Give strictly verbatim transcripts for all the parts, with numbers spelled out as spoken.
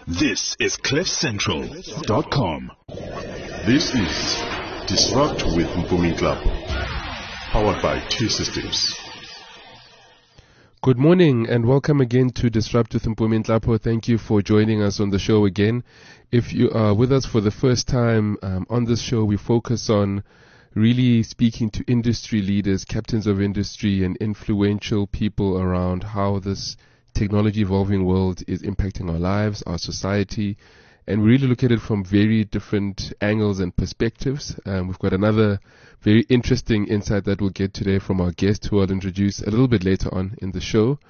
This is cliff central dot com. This is Disrupt with Mpumi Club, powered by T-Systems. Good morning and welcome again to Disrupt with Mpumi Club. Thank you for joining us on the show again. If you are with us for the first time um, on this show, we focus on really speaking to industry leaders, captains of industry and influential people around how this technology evolving world is impacting our lives, our society, and we really look at it from very different angles and perspectives. Um, we've got another very interesting insight that we'll get today from our guest, who I'll introduce a little bit later on in the show.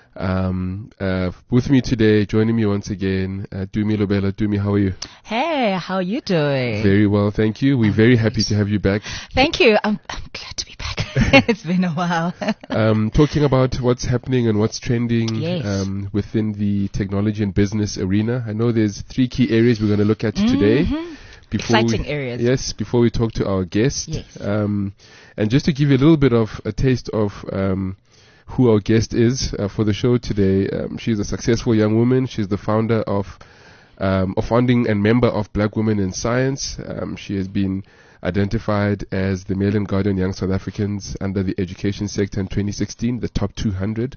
Um, uh, with me today, joining me once again, uh, Dumi Lobela. Dumi, how are you? Hey, how are you doing? Very well, thank you. We're very happy to have you back. Thank you. I'm, I'm glad to be back. It's been a while. um, talking about what's happening and what's trending yes. um, within the technology and business arena. I know there's three key areas we're going to look at Mm-hmm. today. Before Exciting we, areas. Yes, before we talk to our guest. Yes. Um, and just to give you a little bit of a taste of um, who our guest is uh, for the show today, um, she's a successful young woman. She's the founder of, um, a founding and member of Black Women in Science. Um, she has been identified as the Mail and Guardian Young South Africans under the education sector in twenty sixteen, the top two hundred.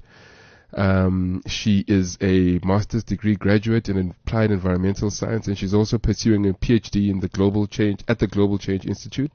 Um, she is a master's degree graduate in applied environmental science, and she's also pursuing a PhD in the global change at the Global Change Institute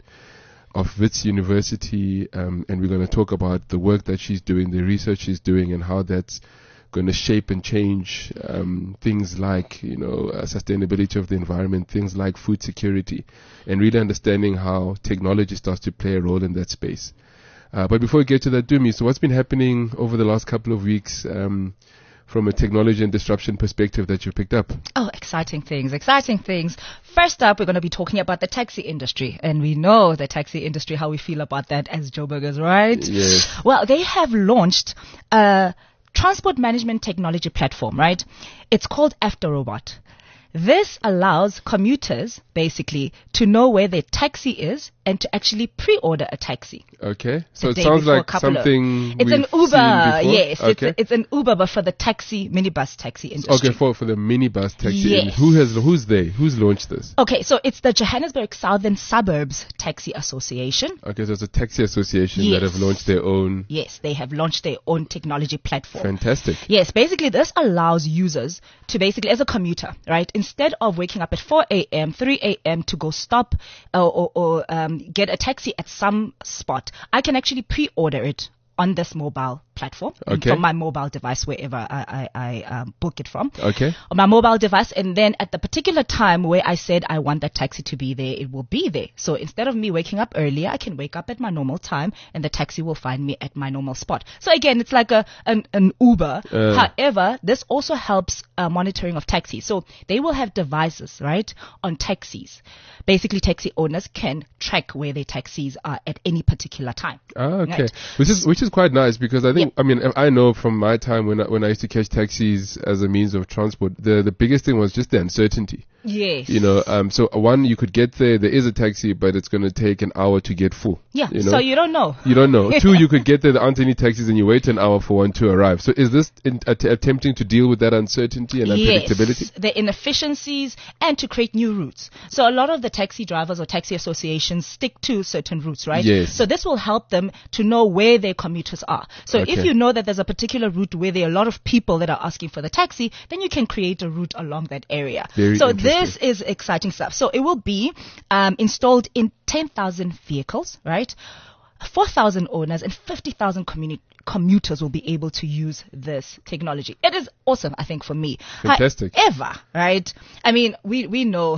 of Wits University. Um, and we're going to talk about the work that she's doing, the research she's doing, and how that's going to shape and change um, things like, you know, uh, sustainability of the environment, things like food security, and really understanding how technology starts to play a role in that space. Uh, but before we get to that, Dumi, so what's been happening over the last couple of weeks um, from a technology and disruption perspective that you picked up? Oh, exciting things, exciting things. First up, we're going to be talking about the taxi industry. And we know the taxi industry, how we feel about that as Joburgers, right? Yes. Well, they have launched a transport management technology platform, right? It's called AfterRobot. This allows commuters, basically, to know where their taxi is and to actually pre-order a taxi. Okay. So The it day sounds before, like couple of- something It's we've an Uber, seen before. yes. Okay. It's, a, it's an Uber, but for the taxi, minibus taxi industry. Okay, for for the minibus taxi. Yes. Who has who's they? Who's launched this? Okay, so it's the Johannesburg Southern Suburbs Taxi Association. Okay, so it's a taxi association Yes. that have launched their own. Yes, they have launched their own technology platform. Fantastic. Yes, basically this allows users to basically, as a commuter, right, instead of waking up at four a.m., three a.m. to go stop uh, or, or um, get a taxi at some spot, I can actually pre-order it on this mobile platform and Okay. from my mobile device, wherever I, I, I um, book it from. Okay. On my mobile device, and then at the particular time where I said I want that taxi to be there, it will be there. So instead of me waking up earlier, I can wake up at my normal time and the taxi will find me at my normal spot. So again, it's like a an, an Uber. Uh. However, this also helps uh, monitoring of taxis. So they will have devices, right, on taxis. Basically, taxi owners can track where their taxis are at any particular time. Ah, okay. Right. Which is which is quite nice, because I think Yeah. I mean I know from my time when I, when I used to catch taxis as a means of transport, the the biggest thing was just the uncertainty. Yes. You know, um, so one, you could get there, there is a taxi, but it's going to take an hour to get full. Yeah. You know? So you don't know. You don't know. Two, you could get there, there aren't any taxis, and you wait an hour for one to arrive. So is this in, att- attempting to deal with that uncertainty and unpredictability? Yes, the inefficiencies and to create new routes. So a lot of the taxi drivers or taxi associations stick to certain routes, right? Yes. So this will help them to know where their commuters are. So Okay. if you know that there's a particular route where there are a lot of people that are asking for the taxi, then you can create a route along that area. Very so interesting. this is exciting stuff. So it will be um, installed in ten thousand vehicles, right? four thousand owners and fifty thousand communi- commuters will be able to use this technology. It is awesome, I think, for me. Fantastic. However, right? I mean, we, we know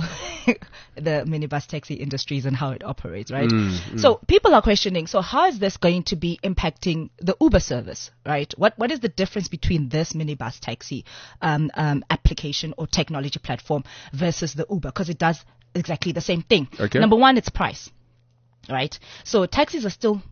the minibus taxi industries and how it operates, right? Mm, So people are questioning, so how is this going to be impacting the Uber service, right? What What is the difference between this minibus taxi um, um, application or technology platform versus the Uber? Because it does exactly the same thing. Okay. Number one, it's price. Right? So taxis are still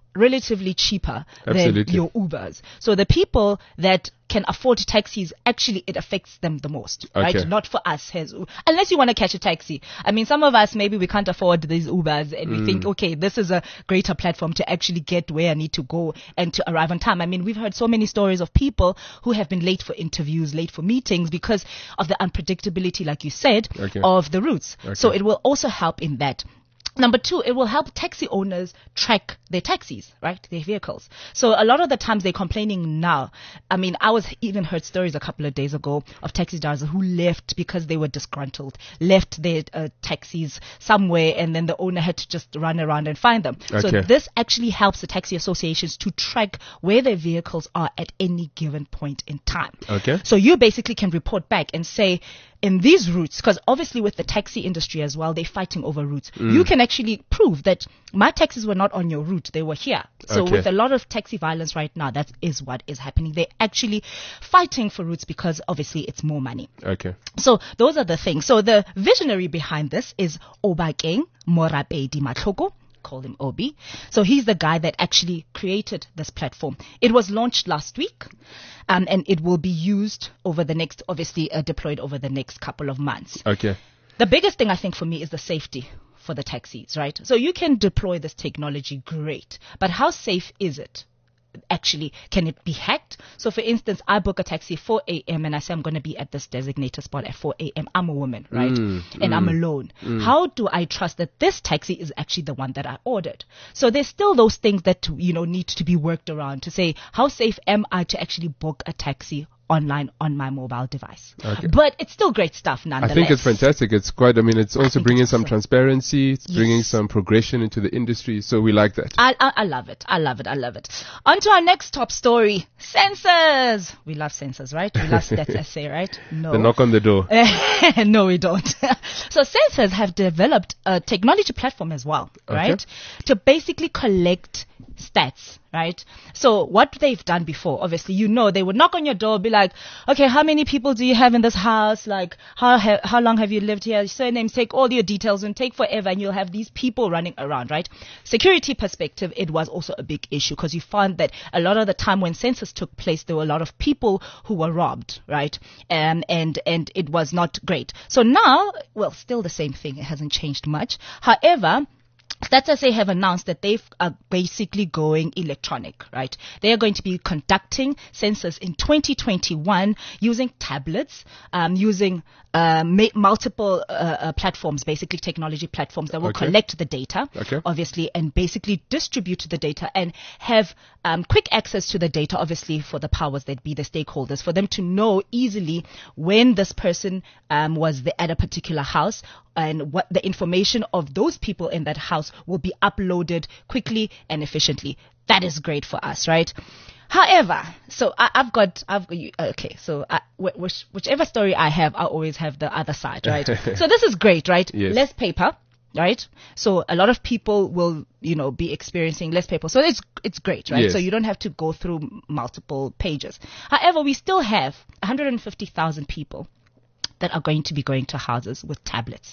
relatively cheaper Absolutely. than your Ubers. So the people that can afford taxis, actually it affects them the most, Okay. right? Not for us, as, unless you want to catch a taxi. I mean, some of us, maybe we can't afford these Ubers and we think, okay, this is a greater platform to actually get where I need to go and to arrive on time. I mean, we've heard so many stories of people who have been late for interviews, late for meetings because of the unpredictability, like you said, Okay. of the routes. Okay. So it will also help in that. Number two, it will help taxi owners track their taxis, right? Their vehicles. So a lot of the times they're complaining now. I mean, I was even heard stories a couple of days ago of taxi drivers who left because they were disgruntled, left their uh, taxis somewhere, and then the owner had to just run around and find them. So Okay. this actually helps the taxi associations to track where their vehicles are at any given point in time. Okay. So you basically can report back and say, in these routes, because obviously with the taxi industry as well, they're fighting over routes. Mm. You can actually prove that my taxis were not on your route, they were here. So Okay. with a lot of taxi violence right now, that is what is happening. They're actually fighting for routes because obviously it's more money. Okay. So those are the things. So the visionary behind this is Obakeng Morapedi Matlhoko. Call him Obi. So he's the guy that actually created this platform. It was launched last week, um, and it will be used over the next, obviously uh, deployed over the next couple of months. Okay. The biggest thing I think for me is the safety for the taxis, right? So you can deploy this technology, great, but how safe is it? Actually, can it be hacked? So for instance, I book a taxi four a.m. and I say I'm going to be at this designated spot at four a.m. I'm a woman, right? Mm, and mm, I'm alone. How do I trust that this taxi is actually the one that I ordered? So there's still those things that, you know, need to be worked around to say, how safe am I to actually book a taxi online on my mobile device? Okay. But it's still great stuff I nonetheless. think it's fantastic. It's quite, I mean, it's also think bringing it's some awesome. transparency. It's bringing Yes. some progression into the industry. So we like that. I, I, I love it. I love it. I love it. On to our next top story. Sensors. We love sensors, right? We love stats essay, right? No. The knock on the door. No, we don't. So sensors have developed a technology platform as well, Okay. right? To basically collect stats, right? So what they've done before, obviously, you know, they would knock on your door, be like, okay, how many people do you have in this house? Like, how ha- how long have you lived here? Surnames, take all your details and take forever, and you'll have these people running around, right? Security perspective, it was also a big issue because you found that a lot of the time when census took place, there were a lot of people who were robbed, right? Um, and and it was not great. So now, well, still the same thing. It hasn't changed much. However, Stats S A have announced that they are basically going electronic, right? They are going to be conducting census in twenty twenty-one using tablets, um, using uh, ma- multiple uh, uh, platforms, basically technology platforms that will Okay. collect the data, Okay. obviously, and basically distribute the data and have um, quick access to the data, obviously, for the powers that be, the stakeholders, for them to know easily when this person um, was the, at a particular house, and what the information of those people in that house will be uploaded quickly and efficiently. That is great for us, right? However, so I, I've got, I've got, you- okay, so I, wh- which, whichever story I have, I always have the other side, right? So this is great, right? Yes. Less paper, right? So a lot of people will, you know, be experiencing less paper. So it's, it's great, right? Yes. So you don't have to go through m- multiple pages. However, we still have one hundred fifty thousand people that are going to be going to houses with tablets.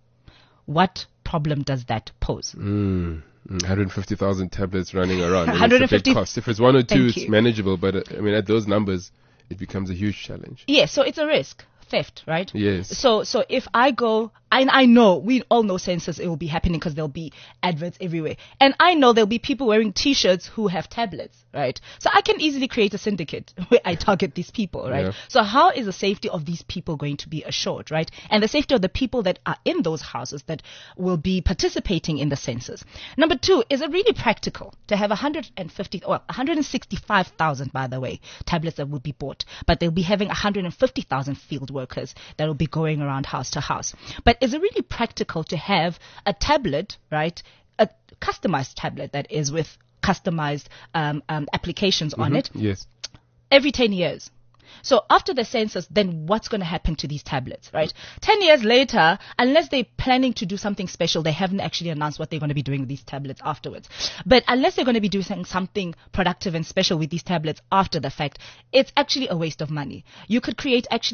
What problem does that pose? Mm, one hundred fifty thousand tablets running around. I mean, one hundred it's a big fifty cost. If it's one or two, Thank it's you. manageable. But uh, I mean, at those numbers, it becomes a huge challenge. Yes, so it's a risk. Theft, right? Yes. So, so if I go, and I know, we all know census, it will be happening because there'll be adverts everywhere. And I know there'll be people wearing t-shirts who have tablets, right? So I can easily create a syndicate where I target these people, right? Yeah. So how is the safety of these people going to be assured, right? And the safety of the people that are in those houses that will be participating in the census. Number two, is it really practical to have one hundred fifty, well, one hundred sixty-five thousand, by the way, tablets that will be bought, but they'll be having one hundred fifty thousand field workers that will be going around house to house. But is it really practical to have a tablet, right? A customized tablet that is with customized um, um, applications on it Yes. every ten years. So after the census, then what's going to happen to these tablets, right? ten years later, unless they're planning to do something special, they haven't actually announced what they're going to be doing with these tablets afterwards. But unless they're going to be doing something productive and special with these tablets after the fact, it's actually a waste of money. You could create actually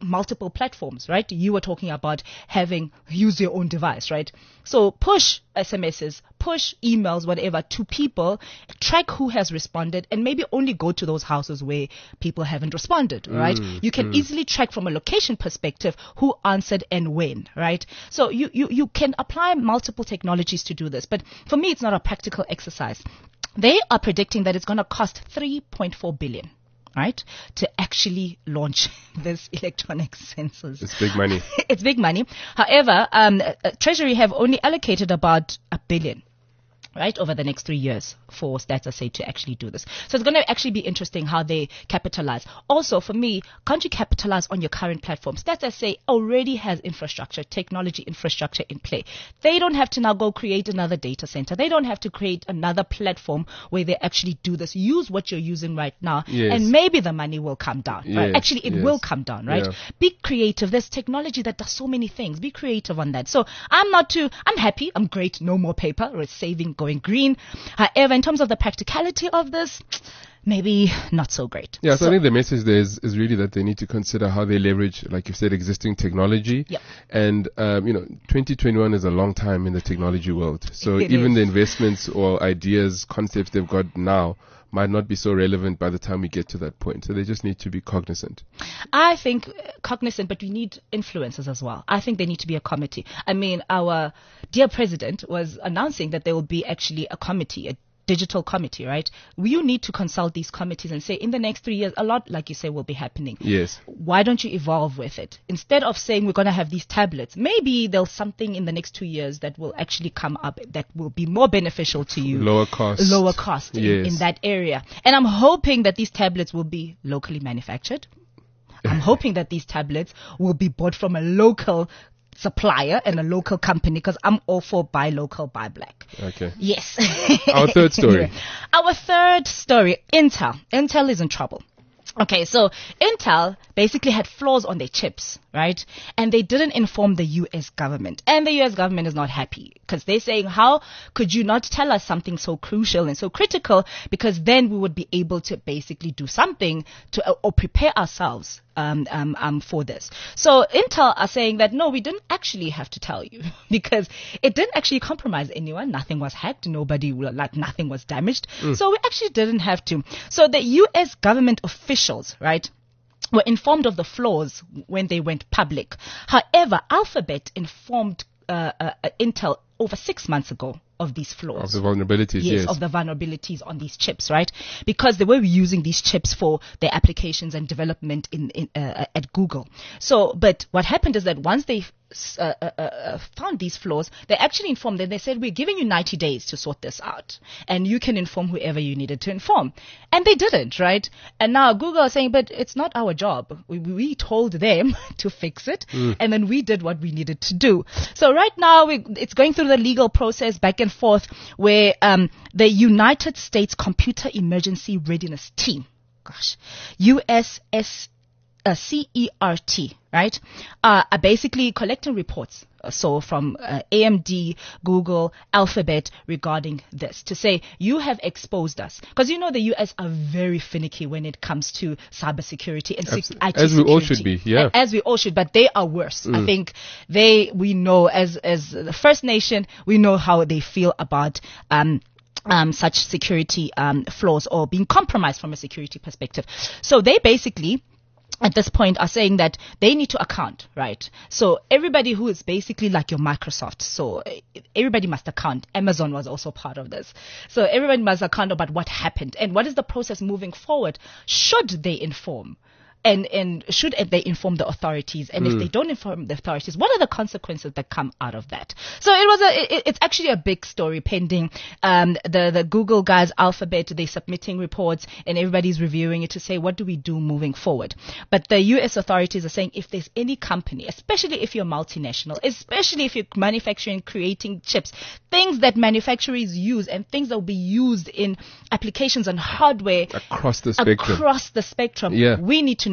multiple platforms, right? You were talking about having use your own device, right? So push S M Ses, push emails, whatever, to people, track who has responded, and maybe only go to those houses where people haven't responded, right? Mm, You can mm. easily track from a location perspective who answered and when, right? So you, you, you can apply multiple technologies to do this. But for me, it's not a practical exercise. They are predicting that it's going to cost three point four billion. Right, to actually launch this electronic sensors. It's big money. It's big money. However, um, uh, Treasury have only allocated about a billion, right, over the next three years for StatsSA to actually do this. So it's going to actually be interesting how they capitalize. Also, for me, can't you capitalize on your current platform? StatsSA already has infrastructure, technology infrastructure in play. They don't have to now go create another data center. They don't have to create another platform where they actually do this. Use what you're using right now, Yes. and maybe the money will come down. Right? Yes, Actually, it yes. will come down, right? Yeah. Be creative. There's technology that does so many things. Be creative on that. So I'm not too, I'm happy. I'm great. No more paper. We're saving, going green. However, in terms of the practicality of this, maybe not so great. Yeah, so, I think the message there is, is really that they need to consider how they leverage, like you said, existing technology. Yep. And, um, you know, twenty twenty-one is a long time in the technology world. So It even is. the investments or ideas, concepts they've got now might not be so relevant by the time we get to that point. So they just need to be cognizant. I think uh, cognizant, but we need influencers as well. I think they need to be a committee. I mean, our dear president was announcing that there will be actually a committee, a digital committee, right? You need to consult these committees and say, in the next three years, a lot, like you say, will be happening. Yes. Why don't you evolve with it? Instead of saying we're going to have these tablets, maybe there's something in the next two years that will actually come up that will be more beneficial to you. Lower cost. Lower cost in, Yes. in that area. And I'm hoping that these tablets will be locally manufactured. I'm hoping that these tablets will be bought from a local supplier and a local company, because I'm all for buy local, buy black. Okay. Yes. Our third story. Our third story, Intel. Intel is in trouble. Okay, so Intel basically had flaws on their chips, right? And they didn't inform the U S government. And the U S government is not happy because they're saying, how could you not tell us something so crucial and so critical? Because then we would be able to basically do something to, or prepare ourselves um, um, um, for this. So Intel are saying that, no, we didn't actually have to tell you because it didn't actually compromise anyone. Nothing was hacked. Nobody, like nothing was damaged. Mm. So we actually didn't have to. So the U S government officials, right, were informed of the flaws when they went public. However, Alphabet informed uh, uh, uh, Intel over six months ago of these flaws. Of the vulnerabilities, Yes, yes. of the vulnerabilities on these chips, right? Because they were using these chips for their applications and development in, in uh, at Google. So, but what happened is that once they uh, uh, uh, found these flaws, they actually informed them. They said, we're giving you ninety days to sort this out, and you can inform whoever you needed to inform. And they didn't, right? And now Google is saying, but it's not our job. We, we told them to fix it, Mm. and then we did what we needed to do. So right now, we, it's going through the legal process back and forth where um, the United States Computer Emergency Readiness Team, gosh, U S S uh, C E R T, right, uh, are basically collecting reports. uh, So from uh, A M D, Google, Alphabet regarding this to say you have exposed us, because you know the U S are very finicky when it comes to cybersecurity and sec- I T As we all security. should be, yeah. As we all should, but they are worse. I Mm. think they, we know as as the First Nation, we know how they feel about um um such security um flaws or being compromised from a security perspective. So they basically at this point are saying that they need to account, right? So everybody who is basically like your Microsoft, so eh, everybody must account. Amazon was also part of this. So everybody must account about what happened and what is the process moving forward. Should they inform? And, and should they inform the authorities? And Mm. if they don't inform the authorities, what are the consequences that come out of that? So it was a, it, it's actually a big story pending. Um, the, the Google guys, Alphabet, they're submitting reports and everybody's reviewing it to say, what do we do moving forward? But the U S authorities are saying if there's any company, especially if you're multinational, especially if you're manufacturing, creating chips, things that manufacturers use and things that will be used in applications and hardware Across the spectrum. across the spectrum, Yeah. we need to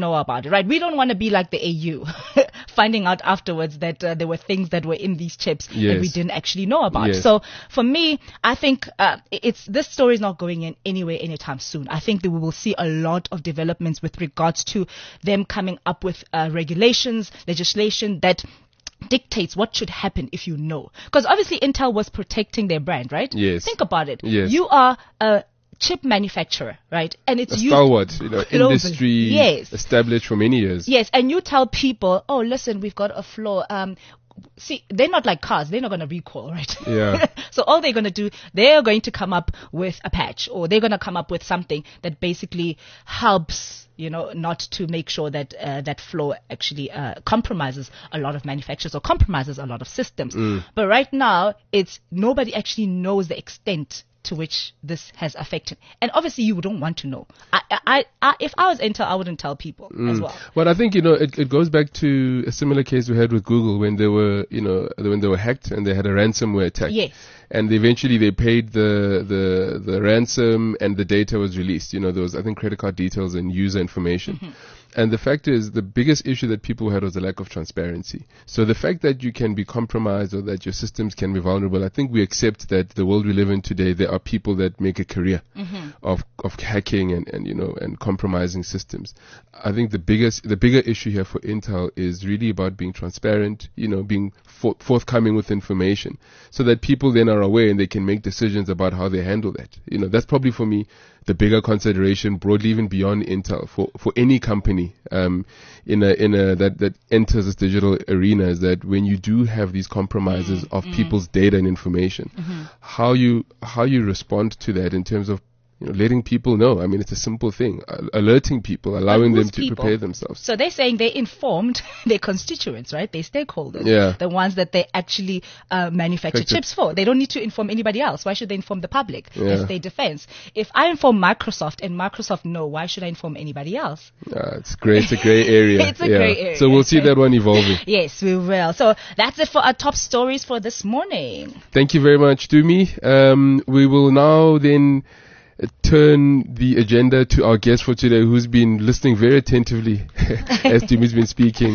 know about it, right? We don't want to be like the A U, finding out afterwards that uh, there were things that were in these chips Yes. that we didn't actually know about. Yes. So for me, I think uh, it's this story is not going in anywhere anytime soon. I think that we will see a lot of developments with regards to them coming up with uh, regulations, legislation that dictates what should happen if you know. Because obviously Intel was protecting their brand, right? Yes. Think about it. Yes. You are a chip manufacturer, right? And it's A used stalwart, you know, globally. industry Yes. established for many years. Yes, and you tell people, oh, listen, we've got a flaw. Um, see, they're not like cars. They're not going to recall, right? Yeah. So all they're going to do, they're going to come up with a patch, or they're going to come up with something that basically helps, you know, not to make sure that uh, that flaw actually uh, compromises a lot of manufacturers or compromises a lot of systems. Mm. But right now, it's nobody actually knows the extent to which this has affected. And obviously you don't want to know. I, I, I, if I was Intel, I wouldn't tell people as well. Well, I think, you know, it, it goes back to a similar case we had with Google when they were, you know, when they were hacked and they had a ransomware attack. Yes. And eventually they paid the, the, the ransom and the data was released. You know, there was, I think, credit card details and user information. Mm-hmm. And the fact is, the biggest issue that people had was the lack of transparency. So the fact that you can be compromised or that your systems can be vulnerable, I think we accept that the world we live in today, there are people that make a career Mm-hmm. of, of hacking and, and, you know, and compromising systems. I think the biggest, the bigger issue here for Intel is really about being transparent, you know, being for, forthcoming with information so that people then are aware and they can make decisions about how they handle that. You know, that's probably for me the bigger consideration broadly even beyond Intel for, for any company, um, in a, in a, that, that enters this digital arena is that when you do have these compromises Mm, of mm. people's data and information, Mm-hmm. how you, how you respond to that in terms of, you know, letting people know. I mean, it's a simple thing. Uh, alerting people, allowing them whose to people? prepare themselves. So they're saying they informed their constituents, right? Their stakeholders. Yeah. The ones that they actually uh, manufacture Affected. chips for. They don't need to inform anybody else. Why should they inform the public? Yeah. That's their defense. If I inform Microsoft and Microsoft know, why should I inform anybody else? Uh, it's great. It's a gray area. It's a yeah. gray area. So we'll see that one evolving. Yes, we will. So that's it for our top stories for this morning. Thank you very much, Dumi. Um, we will now then uh, turn the agenda to our guest for today, who's been listening very attentively as Dumi's been speaking.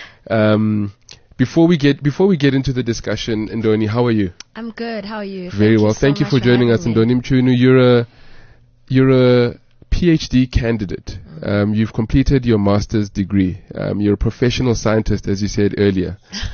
Um, before we get before we get into the discussion, Ndoni, how are you? I'm good. How are you? Very Thank well. You so Thank you much for joining us, having me. Ndoni Mchunu. You're a you're a PhD candidate. Um, you've completed your master's degree. Um, you're a professional scientist, as you said earlier.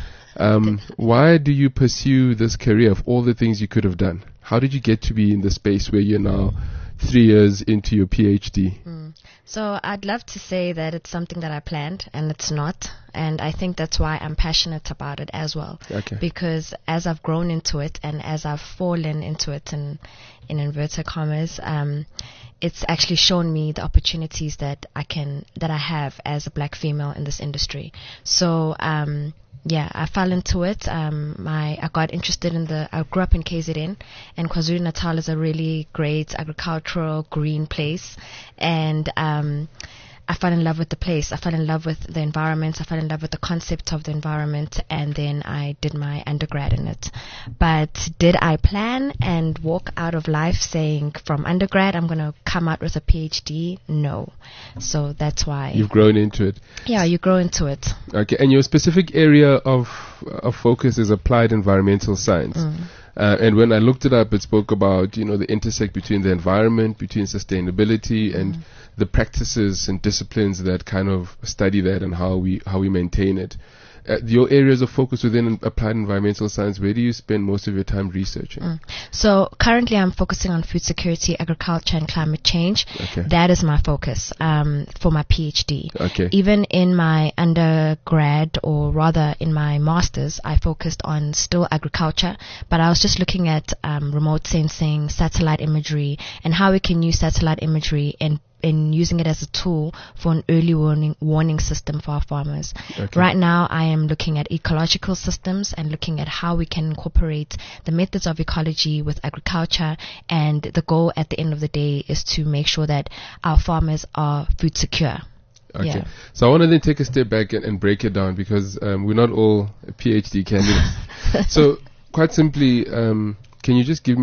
Um, why do you pursue this career of all the things you could have done? How did you get to be in the space where you're now three years into your PhD? Mm. So I'd love to say that it's something that I planned, and it's not. And I think that's why I'm passionate about it as well. Okay. Because as I've grown into it and as I've fallen into it in, in inverted commas, um, it's actually shown me the opportunities that I can, that I have as a black female in this industry. So, um, yeah, I fell into it. Um, my, I got interested in the, I grew up in K Z N, and KwaZulu-Natal is a really great agricultural green place. And, um, I fell in love with the place. I fell in love with the environment. I fell in love with the concept of the environment, and then I did my undergrad in it. But did I plan and walk out of life saying from undergrad I'm going to come out with a PhD? No. So that's why. You've grown into it. Yeah, you grow into it. Okay, and your specific area of of focus is applied environmental science. Mm. Uh, and when I looked it up, it spoke about, you know, the intersect between the environment, between sustainability, and Mm. the practices and disciplines that kind of study that and how we how we maintain it. Uh, your areas of focus within applied environmental science, where do you spend most of your time researching? Mm. So currently I'm focusing on food security, agriculture, and climate change. Okay. That is my focus um, for my PhD. Okay. Even in my undergrad, or rather in my master's, I focused on still agriculture, but I was just looking at um, remote sensing, satellite imagery, and how we can use satellite imagery and in using it as a tool for an early warning warning system for our farmers. Okay. Right now, I am looking at ecological systems and looking at how we can incorporate the methods of ecology with agriculture, and the goal at the end of the day is to make sure that our farmers are food secure. Okay. Yeah. So I want to then take a step back and, and break it down, because um, we're not all PhD candidates. So quite simply, um, can you just give me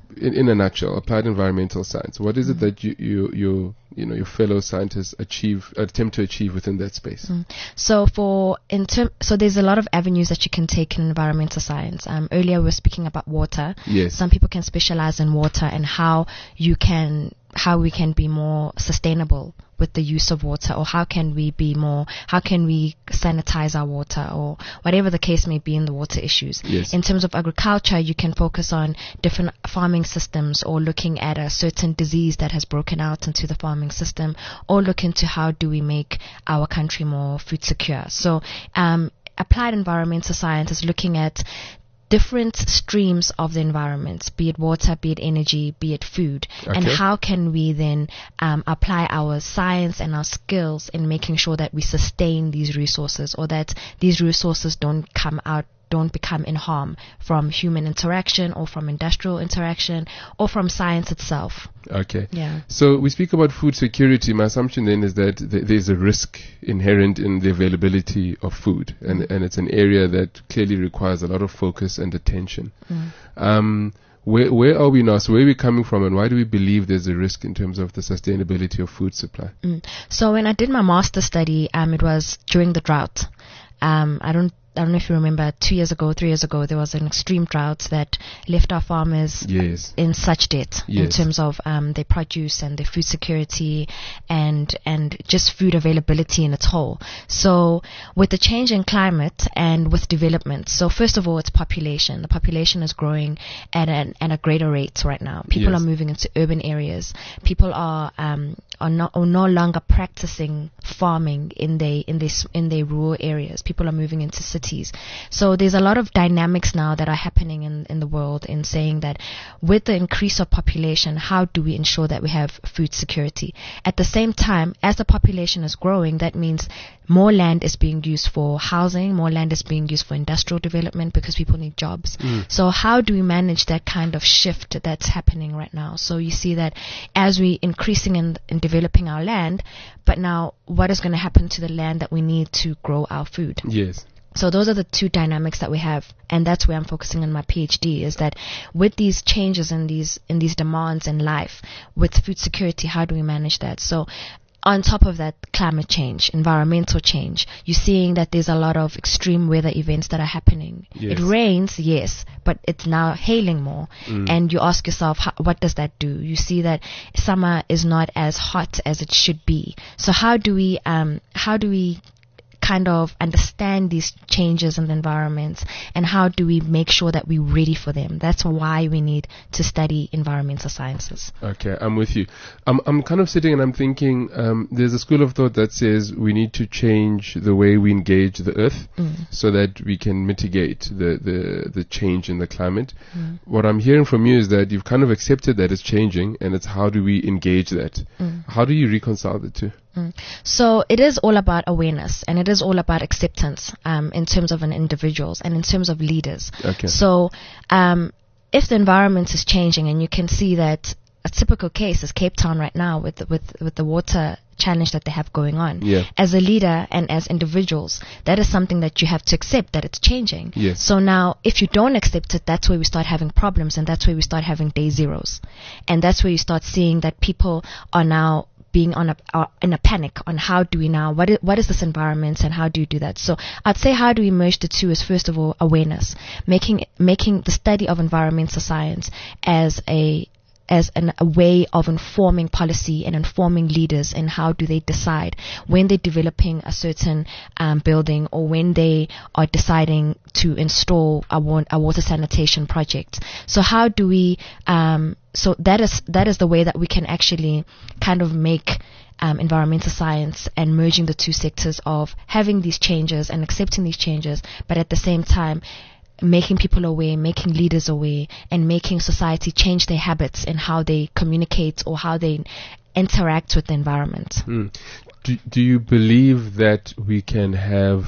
in, in a nutshell, applied environmental science. What is mm. it that you, you, you, you know, your fellow scientists achieve, attempt to achieve within that space? Mm. So for in term, so there's a lot of avenues that you can take in environmental science. Um, earlier we were speaking about water. Yes. Some people can specialize in water and how you can, how we can be more sustainable with the use of water, or how can we be more, how can we sanitize our water, or whatever the case may be in the water issues. Yes. In terms of agriculture, you can focus on different farming systems, or looking at a certain disease that has broken out into the farming system, or look into how do we make our country more food secure. So um, applied environmental science is looking at different streams of the environment, be it water, be it energy, be it food, okay. and how can we then um, apply our science and our skills in making sure that we sustain these resources, or that these resources don't come out, don't become in harm from human interaction, or from industrial interaction, or from science itself. Okay. Yeah. So we speak about food security. My assumption then is that th- there's a risk inherent in the availability of food, and, Mm. and it's an area that clearly requires a lot of focus and attention. Mm. Um, where, where are we now? So where are we coming from, and why do we believe there's a risk in terms of the sustainability of food supply? Mm. So when I did my master's study, um, it was during the drought. Um, I don't I don't know if you remember, two years ago, three years ago, there was an extreme drought that left our farmers yes. in such debt yes. in terms of um, their produce and their food security and and just food availability in its whole. So with the change in climate and with development, so first of all, it's population. The population is growing at an at a greater rate right now. People yes. are moving into urban areas. People are um, are not are no longer practicing farming in their in this in their rural areas. People are moving into cities. So there's a lot of dynamics now that are happening in, in the world in saying that with the increase of population, how do we ensure that we have food security? At the same time, as the population is growing, that means more land is being used for housing, more land is being used for industrial development because people need jobs. Mm. So how do we manage that kind of shift that's happening right now? So you see that as we increasing in, in developing our land, but now what is going to happen to the land that we need to grow our food? Yes. So those are the two dynamics that we have, and that's where I'm focusing on my PhD, is that with these changes in these in these demands in life, with food security, how do we manage that? So on top of that, climate change, environmental change, you're seeing that there's a lot of extreme weather events that are happening. Yes. It rains, yes, but it's now hailing more. Mm. And you ask yourself, how, what does that do? You see that summer is not as hot as it should be. So how do we, um, how do we kind of understand these changes in the environment, and how do we make sure that we're ready for them? That's why we need to study environmental sciences. Okay, I'm with you. I'm I'm kind of sitting and I'm thinking, um, there's a school of thought that says we need to change the way we engage the earth Mm. so that we can mitigate the, the, the change in the climate. Mm. What I'm hearing from you is that you've kind of accepted that it's changing, and it's how do we engage that? Mm. How do you reconcile the two? Mm. So it is all about awareness, and it is all about acceptance um, in terms of an individuals and in terms of leaders. Okay. So um, if the environment is changing, and you can see that a typical case is Cape Town right now with the, with with the water challenge that they have going on. Yeah. As a leader and as individuals, that is something that you have to accept, that it's changing. Yes. So now, if you don't accept it, that's where we start having problems, and that's where we start having day zeros, and that's where you start seeing that people are now being on a uh, in a panic on how do we now, what is, what is this environment, and how do you do that? So I'd say how do we merge the two is, first of all, awareness, making making the study of environmental science as a as an, a way of informing policy and informing leaders, and how do they decide when they're developing a certain um, building, or when they are deciding to install a, wa- a water sanitation project. So how do we um, so that is that is the way that we can actually kind of make um, environmental science and merging the two sectors of having these changes and accepting these changes, but at the same time making people aware, making leaders aware, and making society change their habits in how they communicate or how they interact with the environment. Mm. Do, do you believe that we can have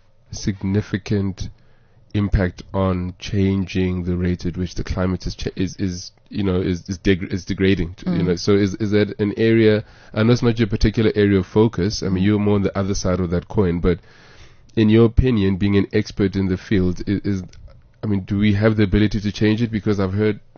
significant impact on changing the rate at which the climate is cha- is, is you know is is, deg- is degrading? To, Mm. You know, so is is that an area? I know it's not your particular area of focus. I mean, you're more on the other side of that coin, but in your opinion, being an expert in the field, is, is I mean, do we have the ability to change it? Because I've heard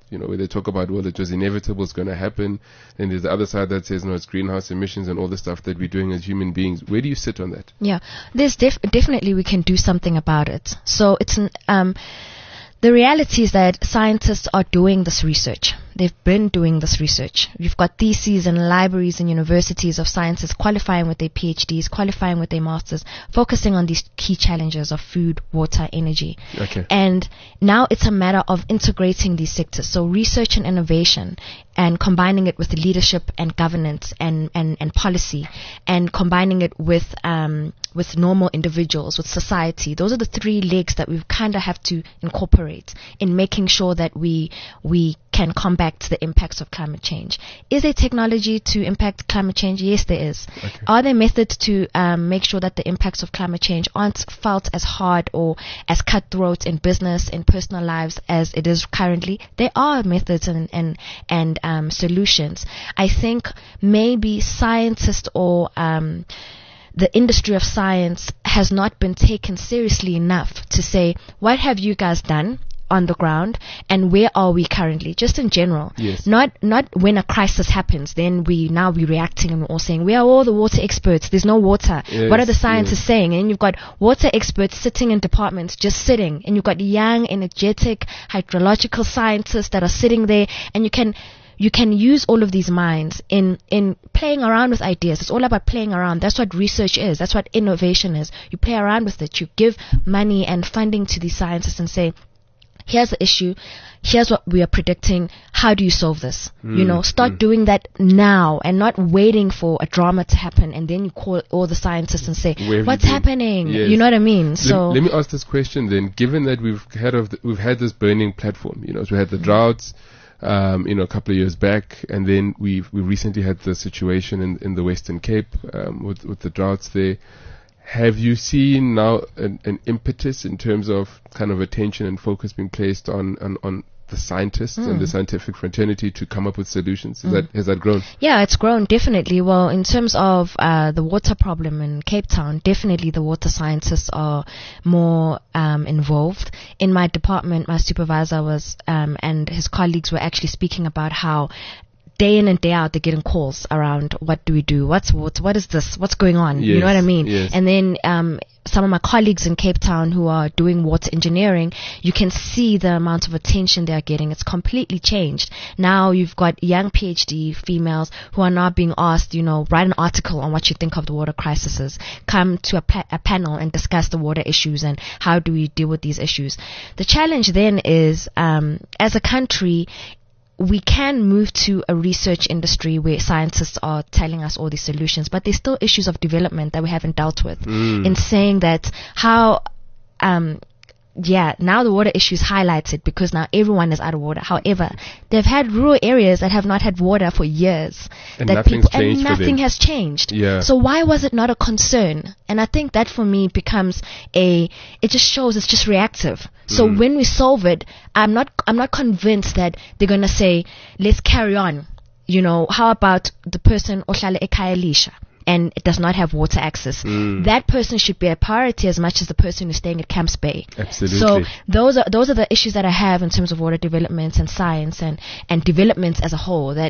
You know, where they talk about, well, it was inevitable, it's going to happen. And there's the other side that says, no, it's greenhouse emissions and all the stuff that we're doing as human beings. Where do you sit on that? Yeah, there's def- definitely we can do something about it. So it's an, um, the reality is that scientists are doing this research. They've been doing this research. You've got theses and libraries and universities of scientists qualifying with their PhDs, qualifying with their masters, focusing on these key challenges of food, water, energy. Okay. And now it's a matter of integrating these sectors. So research and innovation, and combining it with leadership and governance and, and, and policy, and combining it with um, with normal individuals, with society. Those are the three legs that we kind of have to incorporate in making sure that we we can combat the impacts of climate change. Is there technology to impact climate change? Yes, there is. Okay. Are there methods to um, make sure that the impacts of climate change aren't felt as hard or as cutthroat in business, in personal lives as it is currently? There are methods and and, and um, solutions. I think maybe scientists or um, the industry of science has not been taken seriously enough to say, what have you guys done on the ground and where are we currently, just in general? Yes. Not not when a crisis happens, then we now we're reacting and we're all saying, we are all the water experts, there's no water. Yes, what are the scientists yes. saying? And you've got water experts sitting in departments just sitting, and you've got young, energetic, hydrological scientists that are sitting there, and you can you can use all of these minds in, in playing around with ideas. It's all about playing around. That's what research is. That's what innovation is. You play around with it. You give money and funding to these scientists and say, here's the issue. Here's what we are predicting. How do you solve this? Mm, you know, start mm. doing that now and not waiting for a drama to happen and then you call all the scientists and say, what's happening? Yes. You know what I mean? Let, so let me ask this question then. Given that we've had of the, we've had this burning platform, you know, so we had the droughts, um, you know, a couple of years back, and then we've we recently had the situation in, in the Western Cape um, with with the droughts there. Have you seen now an, an impetus in terms of kind of attention and focus being placed on, on, on the scientists mm. and the scientific fraternity to come up with solutions? Is mm. that, has that grown? Yeah, it's grown, definitely. Well, in terms of uh, the water problem in Cape Town, definitely the water scientists are more um, involved. In my department, my supervisor was um, and his colleagues were actually speaking about how day in and day out, they're getting calls around what do we do? What's what? What is this? What's going on? Yes, you know what I mean? Yes. And then um, some of my colleagues in Cape Town who are doing water engineering, you can see the amount of attention they are getting. It's completely changed. Now you've got young PhD females who are now being asked, you know, write an article on what you think of the water crises. Come to a, pa- a panel and discuss the water issues and how do we deal with these issues. The challenge then is, um, as a country, we can move to a research industry where scientists are telling us all these solutions, but there's still issues of development that we haven't dealt with mm. in saying that how, um, yeah, now the water issue is highlighted because now everyone is out of water. However, they've had rural areas that have not had water for years. And that nothing's people, changed and nothing for them. has changed. Yeah. So why was it not a concern? And I think that for me becomes a, it just shows it's just reactive. So mm. when we solve it, I'm not, I'm not convinced that they're going to say, let's carry on. You know, how about the person ohlala ekhaya lisha and it does not have water access? Mm. That person should be a priority as much as the person who's staying at Camps Bay. Absolutely. So those are those are the issues that I have in terms of water development and science and, and development as a whole, that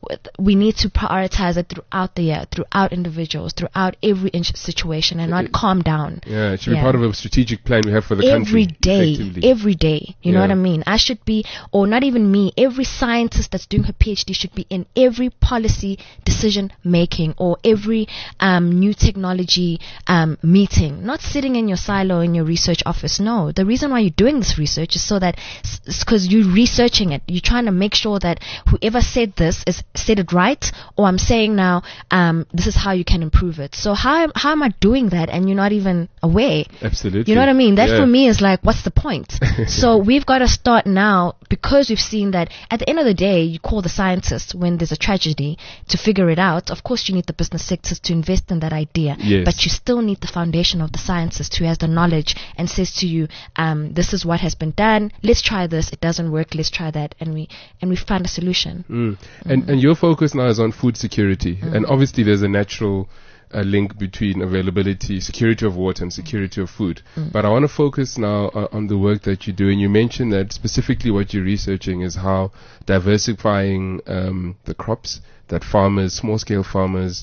we need to prioritize it throughout the year, throughout individuals, throughout every in- situation and not it, calm down. Yeah, it should yeah. be part of a strategic plan we have for the every country. Day, every day. You yeah. know what I mean? I should be, or not even me, every scientist that's doing her PhD should be in every policy decision making or every um, new technology um, meeting, not sitting in your silo in your research office. No, the reason why you're doing this research is so that it's because you're researching it. You're trying to make sure that whoever said this is said it right, or I'm saying now um, this is how you can improve it. So how how am I doing that and you're not even aware? Absolutely. You know what I mean? That yeah. for me is like, what's the point? So we've got to start now, because we've seen that at the end of the day, you call the scientists when there's a tragedy to figure it out. Of course, you need the business sectors to invest in that idea, yes. but you still need the foundation of the scientist who has the knowledge and says to you, um, this is what has been done. Let's try this. It doesn't work. Let's try that. And we, and we find a solution. Mm. And, mm. and your focus now is on food security. Mm. And obviously there's a natural a link between availability, security of water and security of food. Mm. But I want to focus now uh, on the work that you do. And you mentioned that specifically what you're researching is how diversifying um, the crops that farmers, small-scale farmers,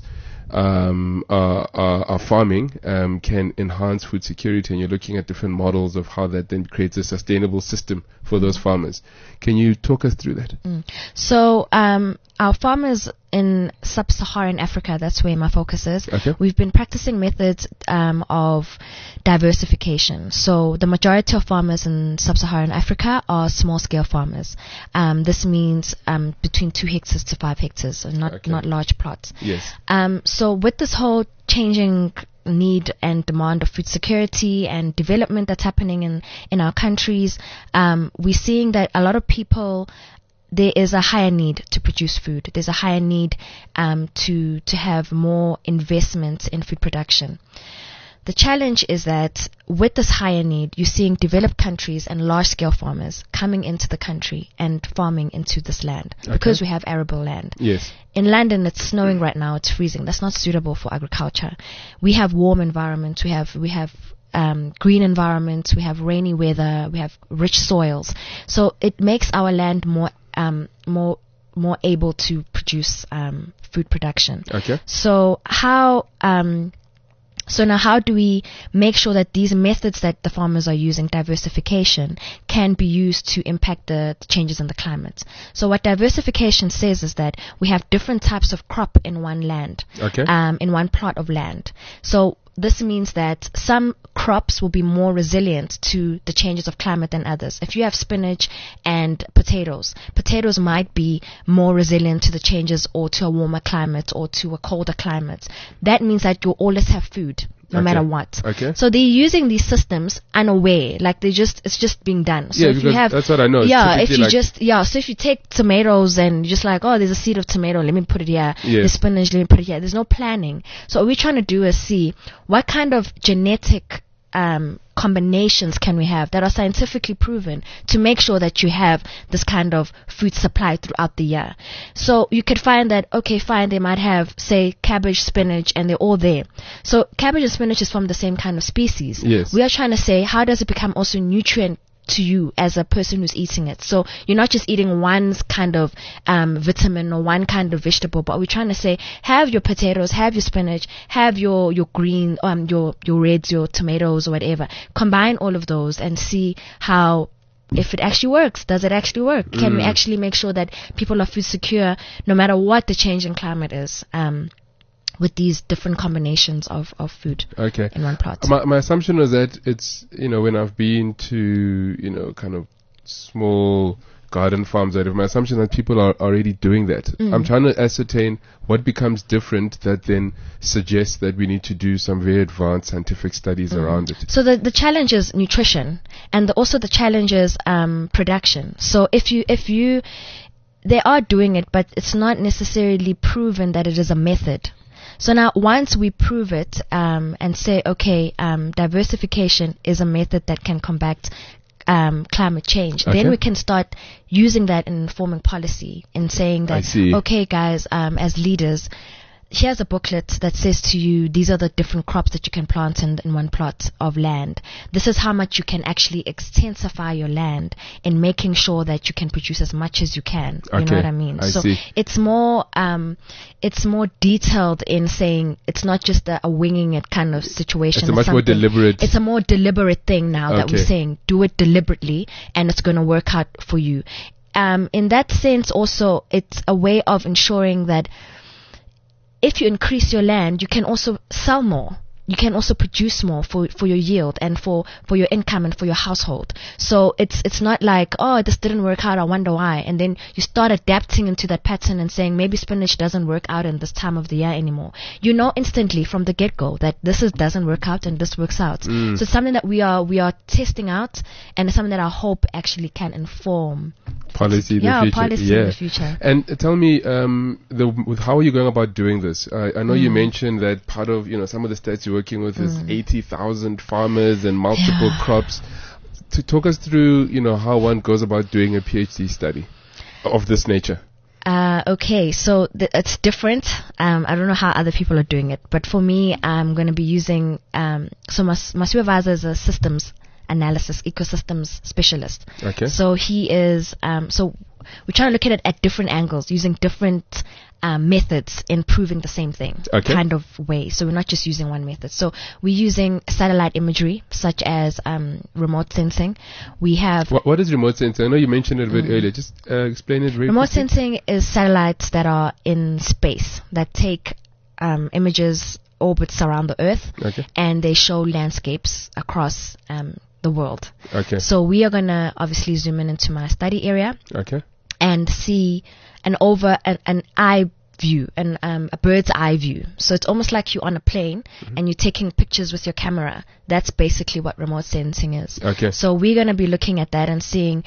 um, are, are, are farming um, can enhance food security. And you're looking at different models of how that then creates a sustainable system for those farmers. Can you talk us through that? Mm. So um, our farmers in sub-Saharan Africa, that's where my focus is. Okay. We've been practicing methods um, of diversification. So the majority of farmers in sub-Saharan Africa are small-scale farmers. Um, this means um, between two hectares to five hectares, so not Okay. not large plots. Yes. Um, so with this whole changing need and demand of food security and development that's happening in, in our countries, um, we're seeing that a lot of people, there is a higher need to produce food. There's a higher need um, to to have more investment in food production. The challenge is that with this higher need, you're seeing developed countries and large-scale farmers coming into the country and farming into this land Okay. because we have arable land. Yes. In London, it's snowing right now. It's freezing. That's not suitable for agriculture. We have warm environments. We have we have um, green environments. We have rainy weather. We have rich soils. So it makes our land more um, more more able to produce um, food production. Okay. So how um, so now how do we make sure that these methods that the farmers are using, diversification, can be used to impact the, the changes in the climate? So what diversification says is that we have different types of crop in one land, Okay. um, in one plot of land. So this means that some crops will be more resilient to the changes of climate than others. If you have spinach and potatoes, potatoes might be more resilient to the changes or to a warmer climate or to a colder climate. That means that you'll always have food, no Okay. matter what. Okay. So they're using these systems unaware, like they just, it's just being done. So Yeah, if you because have, that's what I know. It's yeah, if typically you like- just, yeah, so if you take tomatoes and you're just like, oh, there's a seed of tomato, let me put it here. Yes. There's spinach, let me put it here. There's no planning. So what we're trying to do is see what kind of genetic um, combinations can we have that are scientifically proven to make sure that you have this kind of food supply throughout the year. So you could find that, okay, fine, they might have, say, cabbage, spinach, and they're all there. So cabbage and spinach is from the same kind of species. Yes. We are trying to say, how does it become also nutrient to you as a person who's eating it? So you're not just eating one kind of um, vitamin or one kind of vegetable, but we're trying to say, have your potatoes, have your spinach, have your your green, um, your your reds, your tomatoes or whatever. Combine all of those and see how, if it actually works. Does it actually work? Can we actually make sure that people are food secure no matter what the change in climate is? Um, with these different combinations of, of food Okay. in one plot. My, my assumption was that it's, you know, when I've been to, you know, kind of small garden farms, that my assumption that people are already doing that. Mm. I'm trying to ascertain what becomes different that then suggests that we need to do some very advanced scientific studies around it. So the, the challenge is nutrition, and the, also the challenge is um, production. So if you if you they are doing it, but it's not necessarily proven that it is a method. So now, once we prove it um, and say, okay, um, diversification is a method that can combat um, climate change, Okay. then we can start using that in informing policy and saying I that, see. okay, guys, um, as leaders, here's a booklet that says to you, these are the different crops that you can plant in, in one plot of land. This is how much you can actually extensify your land in making sure that you can produce as much as you can. You Okay, know what I mean? I so see. it's more, um, it's more detailed in saying it's not just a, a winging it kind of situation. It's a much more something- deliberate- It's a more deliberate thing now that we're Okay. saying, do it deliberately and it's going to work out for you. Um, in that sense also, it's a way of ensuring that if you increase your land, you can also sell more. You can also produce more for, for your yield and for, for your income and for your household. So it's it's not like, oh, this didn't work out, I wonder why. And then you start adapting into that pattern and saying, maybe spinach doesn't work out in this time of the year anymore. You know instantly from the get-go that this is, doesn't work out and this works out. Mm. So it's something that we are we are testing out, and it's something that I hope actually can inform Policy in yeah, the future. policy yeah. in the future. And uh, tell me, um, the, with how are you going about doing this? Uh, I know you Mm. mentioned that part of, you know, some of the stats you're working with is eighty thousand farmers and multiple Yeah. crops. To talk us through, you know, how one goes about doing a PhD study of this nature. Uh, okay, so th- it's different. Um, I don't know how other people are doing it, but for me, I'm going to be using, um, so my, my supervisor is a systems analysis, ecosystems specialist. Okay. So he is, um, so we're trying to look at it at different angles, using different um, methods in proving the same thing, Okay. kind of way. So we're not just using one method. So we're using satellite imagery, such as um, remote sensing. We have What, what is remote sensing? I know you mentioned it a bit earlier. Just uh, explain it very remote quickly. sensing is satellites that are in space that take um, images, orbits around the Earth, Okay. and they show landscapes across um, the world. Okay. So we are going to obviously zoom in into my study area Okay. and see an over an, an eye view, an um, a bird's eye view. So it's almost like you're on a plane Mm-hmm. and you're taking pictures with your camera. That's basically what remote sensing is. Okay. So we're going to be looking at that and seeing.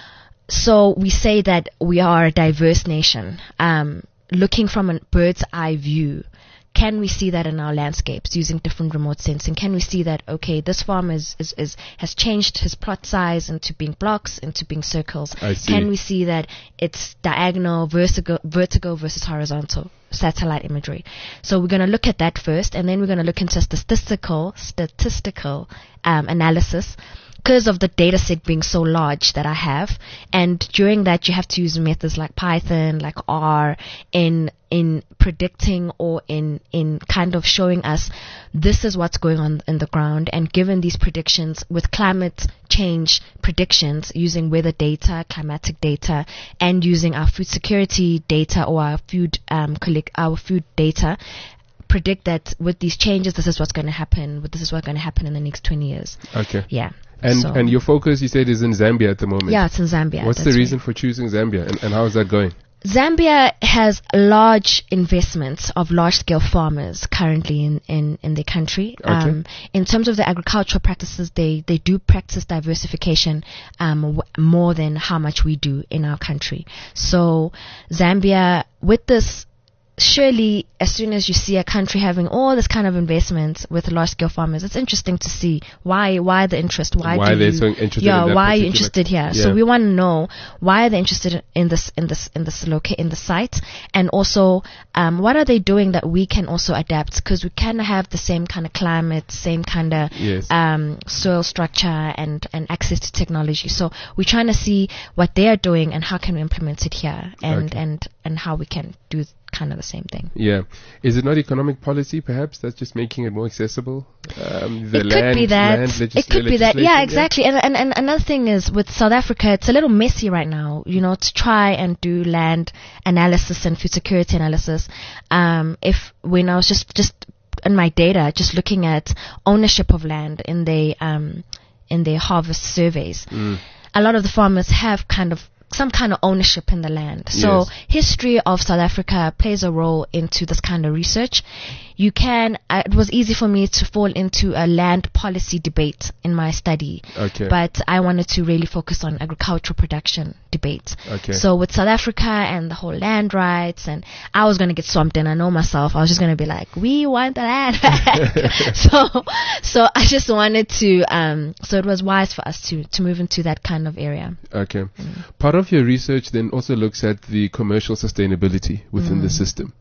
So we say that we are a diverse nation. Um, looking from a bird's eye view, can we see that in our landscapes using different remote sensing? Can we see that, okay, this farm is, is, is has changed his plot size into being blocks, into being circles? I see. Can we see that it's diagonal, vertical, vertical versus horizontal? Satellite imagery. So we're going to look at that first, and then we're going to look into statistical, statistical um, analysis, because of the data set being so large that I have. And during that, you have to use methods like Python, like R, in in predicting or in in kind of showing us this is what's going on in the ground. And given these predictions with climate change predictions, using weather data, climatic data, and using our food security data or our food um collect our food data, predict that with these changes, this is what's going to happen. This is what's going to happen in the next twenty years. Okay. Yeah. And So- and your focus, you said, is in Zambia at the moment. Yeah, it's in Zambia. What's the that's reason right. for choosing Zambia, and, and how is that going? Zambia has large investments of large-scale farmers currently in, in, in the country. Okay. Um, in terms of the agricultural practices, they, they do practice diversification um, w- more than how much we do in our country. So Zambia, with this, surely as soon as you see a country having all this kind of investments with large-scale farmers, it's interesting to see why why the interest, why, Why do they're you, so interested yeah, in that why are you particular- interested here? Yeah. So we want to know why are they interested in this in this in this loca- in the site, and also um, what are they doing that we can also adapt, because we kind of have the same kind of climate, same kind of Yes. um, soil structure and and access to technology. So we're trying to see what they are doing and how can we implement it here, and Okay. and and how we can do kind of the same thing. Yeah. Is it not economic policy, perhaps, that's just making it more accessible? Um, the It land, could be that. land It legis- could be that. legislation? Yeah, exactly. And, and and another thing is with South Africa, it's a little messy right now. You know, to try and do land analysis and food security analysis. Um, if when I was just just in my data, just looking at ownership of land in the um in their harvest surveys, Mm. a lot of the farmers have kind of some kind of ownership in the land. So Yes. history of South Africa plays a role into this kind of research. You can, uh, it was easy for me to fall into a land policy debate in my study. Okay. But I wanted to really focus on agricultural production debate. Okay. So with South Africa and the whole land rights, and I was going to get swamped in. I know myself. I was just going to be like, we want the land back. so, so I just wanted to, um, so it was wise for us to, to move into that kind of area. Okay. Part of your research then also looks at the commercial sustainability within Mm. the system.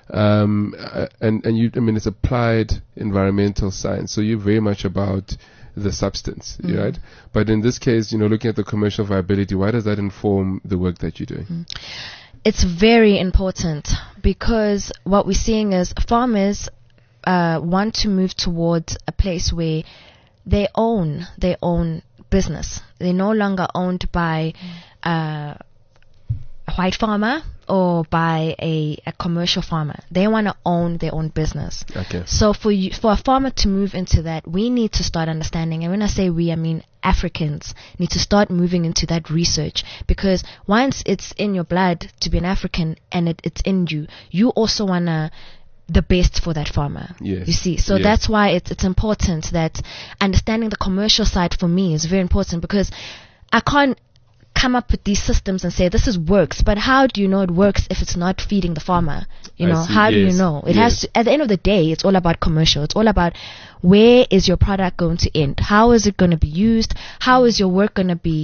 Um, uh, and, and you, I mean, it's applied environmental science, so you're very much about the substance, Mm. right? But in this case, you know, looking at the commercial viability, why does that inform the work that you're doing? It's very important because what we're seeing is farmers uh, want to move towards a place where they own their own business. They're no longer owned by uh, a white farmer or by a, a commercial farmer. They want to own their own business. Okay. So for you, for a farmer to move into that, we need to start understanding. And when I say we, I mean Africans need to start moving into that research, because once it's in your blood to be an African and it, it's in you, you also want to the best for that farmer. Yes. You see, so Yes. that's why it's it's important that understanding the commercial side for me is very important, because I can't come up with these systems and say this is works, but how do you know it works if it's not feeding the farmer? You I know, see. how do you Yes. know? It Yes. has to, at the end of the day, it's all about commercial. It's all about where is your product going to end? How is it going to be used? How is your work going to be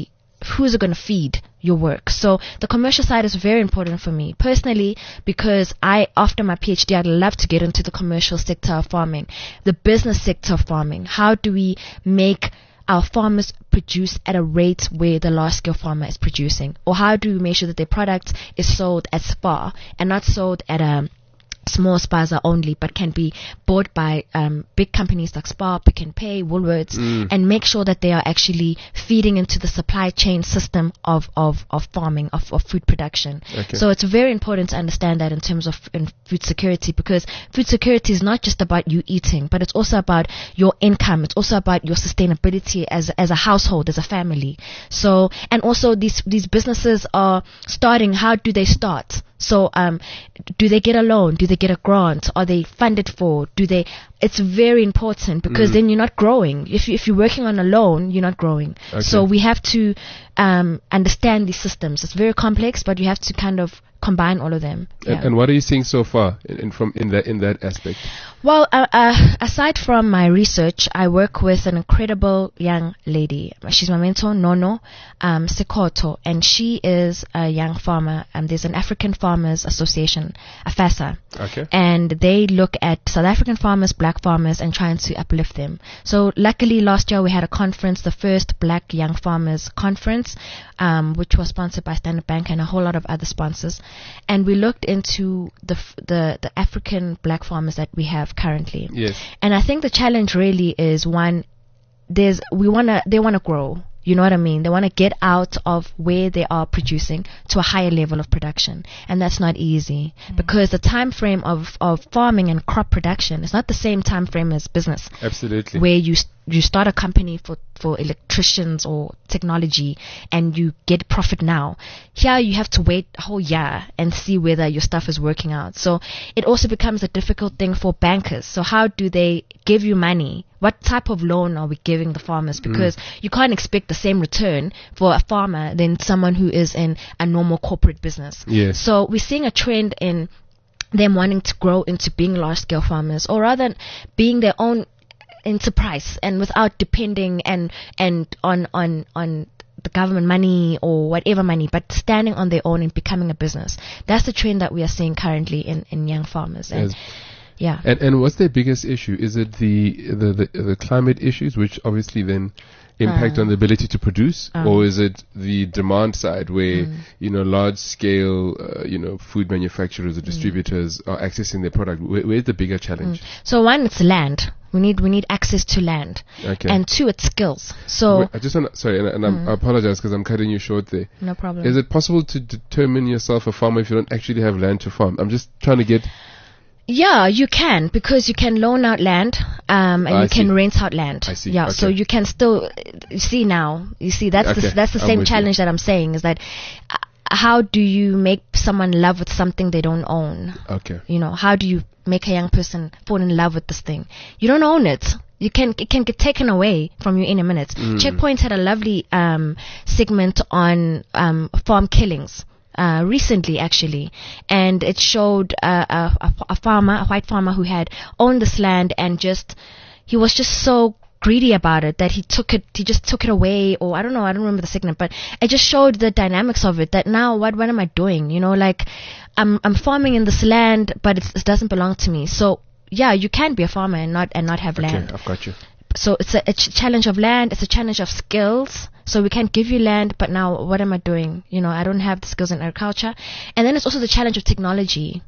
who's going to feed your work? So the commercial side is very important for me personally, because I, after my PhD, I'd love to get into the commercial sector of farming, the business sector of farming. How do we make our farmers produce at a rate where the large scale farmer is producing? Or how do we make sure that their product is sold at Spar and not sold at a small spaza only, but can be bought by um, big companies like Spar, Pick and Pay, Woolworths, mm. and make sure that they are actually feeding into the supply chain system of, of, of farming, of, of food production. Okay. So it's very important to understand that in terms of in food security, because food security is not just about you eating, but it's also about your income. It's also about your sustainability as as a household, as a family. So, and also these these businesses are starting. How do they start? So, um, do they get a loan? Do they get a grant? Are they funded for? Do they? It's very important, because mm. then you're not growing. If you, if you're working on a loan, you're not growing. Okay. So we have to um, understand these systems. It's very complex, but you have to kind of combine all of them. And, yeah. and what are you seeing so far in, in from in that in that aspect? Well, uh, uh, aside from my research, I work with an incredible young lady. She's my mentor, Nono um, Sekoto, and she is a young farmer. Um, there's an African Farmers Association, AFASA, okay. and they look at South African farmers, black farmers, and trying to uplift them. So luckily last year we had a conference, the first Black Young Farmers Conference, um, which was sponsored by Standard Bank and a whole lot of other sponsors. And we looked into the the the African black farmers that we have currently. Yes. And I think the challenge really is, one, there's we wanna they wanna grow. You know what I mean? They want to get out of where they are producing to a higher level of production, and that's not easy, mm. because the time frame of, of farming and crop production is not the same time frame as business. Absolutely. Where you you start a company for, for electricians or technology and you get profit now. Here you have to wait a whole year and see whether your stuff is working out. So it also becomes a difficult thing for bankers. So how do they give you money? What type of loan are we giving the farmers? Because mm. you can't expect the same return for a farmer than someone who is in a normal corporate business. Yes. So we're seeing a trend in them wanting to grow into being large-scale farmers, or rather being their own enterprise, and without depending and and on on on the government money or whatever money, but standing on their own and becoming a business. That's the trend that we are seeing currently in, in young farmers. And yes. Yeah. And and what's their biggest issue? Is it the the, the, the climate issues, which obviously then impact uh, on the ability to produce, um, or is it the demand side where mm. you know large scale uh, you know food manufacturers or distributors mm. are accessing their product? Where, where's the bigger challenge? Mm. So one, it's land. We need we need access to land. Okay. And two, it's skills. So Wait, I just want sorry, and, and mm. I apologize because I'm cutting you short there. No problem. Is it possible to determine yourself a farmer if you don't actually have land to farm? I'm just trying to get. Yeah, you can, because you can loan out land, um, and I you can see. rent out land. I see. Yeah, Okay. so you can still, you see now, you see that's Okay. the, that's the I'm same with you. challenge that I'm saying, is that uh, how do you make someone love with something they don't own? Okay. You know, how do you make a young person fall in love with this thing? You don't own it. You can, it can get taken away from you in a minute. Mm. Checkpoint had a lovely um, segment on um, farm killings. Uh, recently actually, and it showed uh, a, a, a farmer, a white farmer who had owned this land, and just, he was just so greedy about it that he took it, he just took it away, or I don't know, I don't remember the segment, but it just showed the dynamics of it, that now what, what am I doing? You know, like, I'm, I'm farming in this land, but it's, it doesn't belong to me. So yeah, you can be a farmer and not, and not have Okay, land. I've got you. So it's a, a ch- challenge of land, it's a challenge of skills. So we can't give you land, but now what am I doing? You know, I don't have the skills in agriculture. And then it's also the challenge of technology.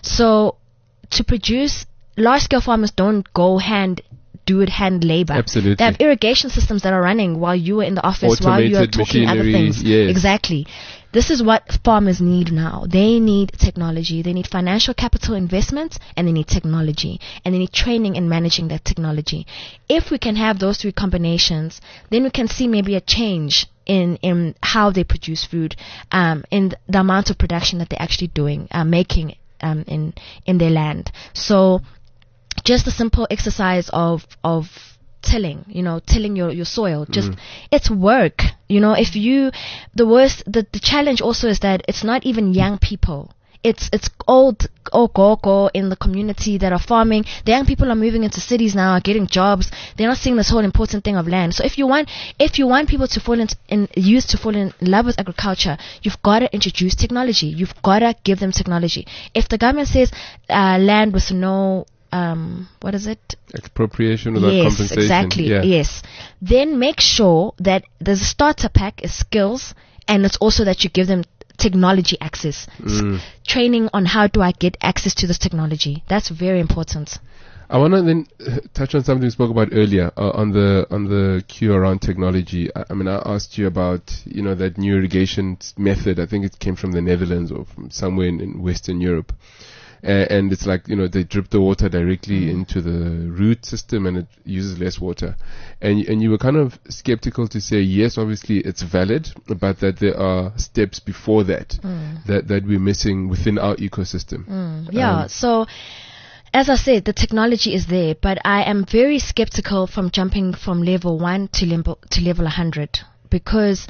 So to produce, large-scale farmers don't go hand, do it hand labor. Absolutely. They have irrigation systems that are running while you are in the office, Automated while you are talking other machinery, things. yes. Exactly. This is what farmers need now. They need technology. They need financial capital investment, and they need technology. And they need training in managing that technology. If we can have those three combinations, then we can see maybe a change in, in how they produce food, um, in the amount of production that they're actually doing, uh, making um, in, in their land. So just a simple exercise of, of tilling, you know, tilling your, your soil. Just, mm. it's work. You know, if you, the worst, the, the challenge also is that it's not even young people. it's it's old Ogogo in the community that are farming. The young people are moving into cities now, are getting jobs. They're not seeing this whole important thing of land. So if you want, if you want people to fall in, in youth to fall in love with agriculture, you've got to introduce technology. You've got to give them technology. If the government says uh, land with no um, what is it? Expropriation without yes, compensation. Exactly. Yeah. Yes. Then make sure that the starter pack is skills, and it's also that you give them technology access, Mm. S- training on how do I get access to this technology. That's very important. I want to then uh, touch on something we spoke about earlier uh, on the on the queue around technology. I, I mean, I asked you about you know that new irrigation s- method. I think it came from the Netherlands or from somewhere in, in Western Europe, uh, and it's like you know they drip the water directly into the root system, and it uses less water. And y- and you were kind of skeptical to say yes, obviously it's valid, but that there are steps before that that that we're missing within our ecosystem. Yeah. Um, So, as I said, the technology is there, but I am very skeptical from jumping from level one to level to level one hundred, because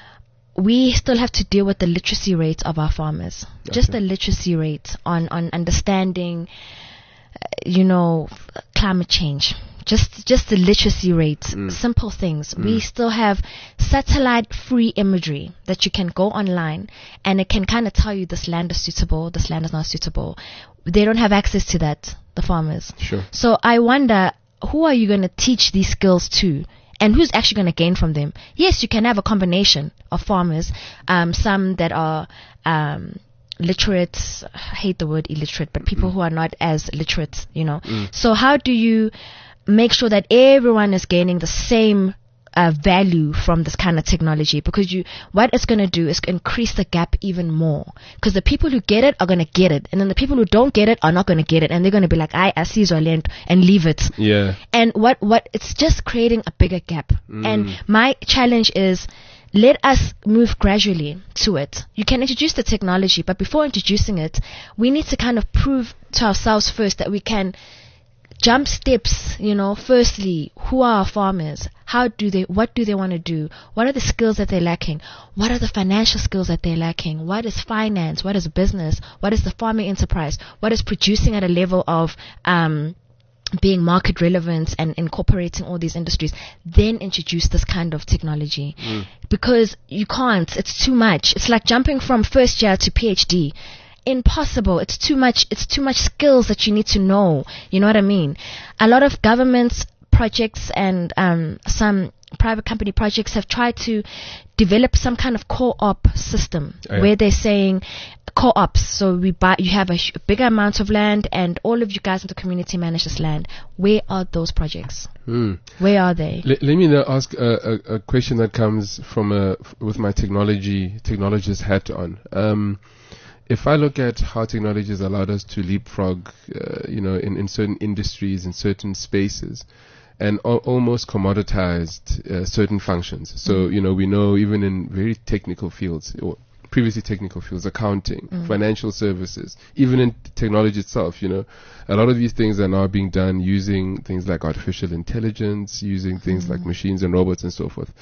we still have to deal with the literacy rate of our farmers. Just Okay. the literacy rate on on understanding, uh, you know, climate change. Just just the literacy rate, simple things. We still have satellite free imagery that you can go online, and it can kind of tell you this land is suitable, this land is not suitable. They don't have access to that, the farmers. Sure. So I wonder, who are you going to teach these skills to? And who's actually going to gain from them? Yes, you can have a combination of farmers, um, some that are um, literate, I hate the word illiterate, but people who are not as literate, you know. So how do you make sure that everyone is gaining the same uh, value from this kind of technology? Because you, what it's going to do is increase the gap even more. Because the people who get it are going to get it, and then the people who don't get it are not going to get it, and they're going to be like, I, I see your land, and leave it. Yeah. And what, what, it's just creating a bigger gap. And my challenge is, let us move gradually to it. You can introduce the technology, but before introducing it, we need to kind of prove to ourselves first that we can jump steps, you know. Firstly, who are our farmers? How do they, what do they want to do? What are the skills that they're lacking? What are the financial skills that they're lacking? What is finance? What is business? What is the farming enterprise? What is producing at a level of, um, being market relevant and incorporating all these industries? Then introduce this kind of technology. Because you can't, it's too much. It's like jumping from first year to PhD. Impossible. It's too much. It's too much skills that you need to know. You know what I mean? A lot of government projects and um, some private company projects have tried to develop some kind of co-op system Oh, yeah. where they're saying co-ops. So we buy, you have a sh- bigger amount of land, and all of you guys in the community manage this land. Where are those projects? Hmm. Where are they? Let, let me now ask a, a, a question that comes from a f- with my technology technologist hat on. Um, if I look at how technology has allowed us to leapfrog, uh, you know, in, in certain industries, in certain spaces, and al- almost commoditized uh, certain functions. So, you know, we know even in very technical fields, or previously technical fields, accounting, financial services, even in technology itself, you know, a lot of these things are now being done using things like artificial intelligence, using things like machines and robots and so forth.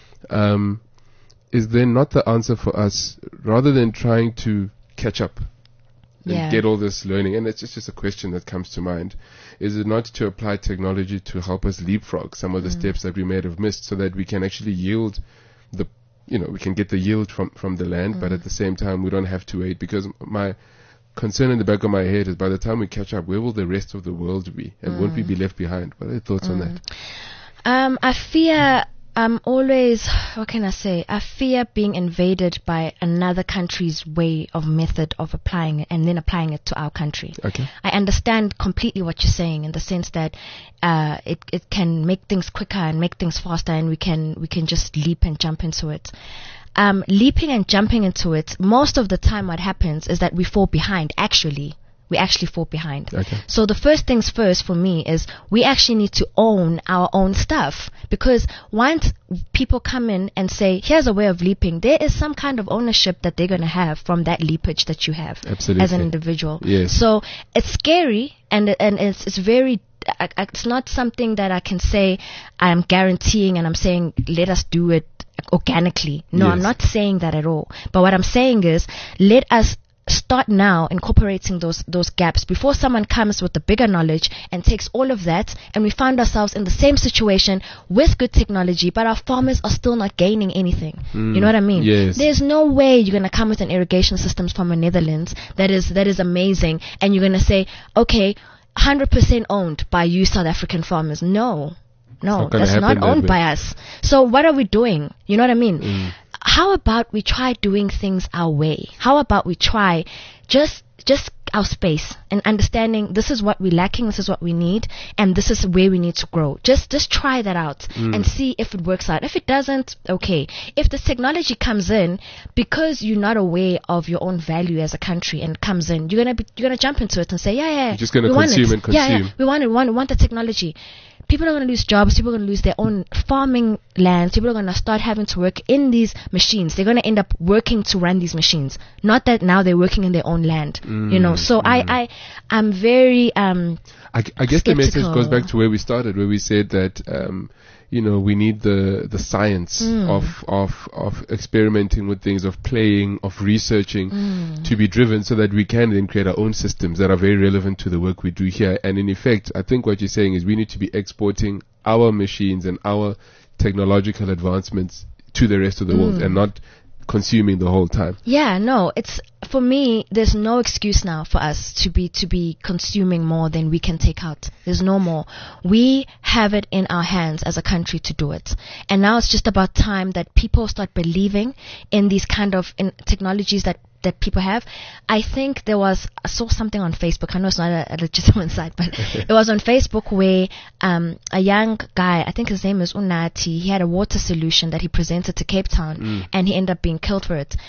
Um, is there not the answer for us, rather than trying to catch up and Yeah. get all this learning? And it's just, just a question that comes to mind. Is it not to apply technology to help us leapfrog some of the steps that we may have missed, so that we can actually yield the, you know, we can get the yield from, from the land, but at the same time we don't have to wait? Because my concern in the back of my head is, by the time we catch up, where will the rest of the world be? And won't we be left behind? What are your thoughts on that? Um, I fear I'm always, what can I say? I fear being invaded by another country's way of method of applying it, and then applying it to our country. Okay. I understand completely what you're saying, in the sense that uh, it it can make things quicker and make things faster, and we can we can just leap and jump into it. Um, leaping and jumping into it, most of the time what happens is that we fall behind. Actually, we actually fall behind. Okay. So the first things first for me is we actually need to own our own stuff, because once people come in and say, here's a way of leaping, there is some kind of ownership that they're going to have from that leapage that you have Absolutely. as an individual. Yes. So it's scary, and and it's, it's very, I- I- it's not something that I can say I'm guaranteeing and I'm saying let us do it organically. No, I'm Yes. not saying that at all. But what I'm saying is, let us start now incorporating those those gaps before someone comes with the bigger knowledge and takes all of that, and we find ourselves in the same situation with good technology, but our farmers are still not gaining anything. Mm, you know what I mean? yes. There's no way you're gonna come with an irrigation systems from the Netherlands that is that is amazing, and you're gonna say, okay, one hundred percent owned by you South African farmers. No. No, not gonna that's happen not that owned way. by us. So what are we doing? You know what I mean? Mm. How about we try doing things our way? How about we try just just our space and understanding this is what we're lacking, this is what we need, and this is where we need to grow. Just just try that out Mm. and see if it works out. If it doesn't, okay. If the technology comes in because you're not aware of your own value as a country and comes in, you're gonna be you're gonna jump into it and say, yeah, yeah, You're just gonna we want consume it. and Yeah, yeah, consume. we want it. We want, we want the technology. People are going to lose jobs. People are going to lose their own farming lands. People are going to start having to work in these machines. They're going to end up working to run these machines. Not that now they're working in their own land. you know. So I, I, I'm very um. I, I guess the message skeptical. goes back to where we started, where we said that um, you know, we need the the science Mm. of of of experimenting with things, of playing, of researching, Mm. to be driven, so that we can then create our own systems that are very relevant to the work we do here. And in effect, I think what you're saying is we need to be exporting our machines and our technological advancements to the rest of the world, Mm. and not consuming the whole time. Yeah, no, it's for me. There's no excuse now for us to be to be consuming more than we can take out. There's no more. We have it in our hands as a country to do it, and now it's just about time that people start believing in these kind of in technologies that. that people have. I think there was, I saw something on Facebook, I know it's not a, a legitimate site, but it was on Facebook where um, a young guy, I think his name is Unati, he had a water solution that he presented to Cape Town, Mm. and he ended up being killed for it.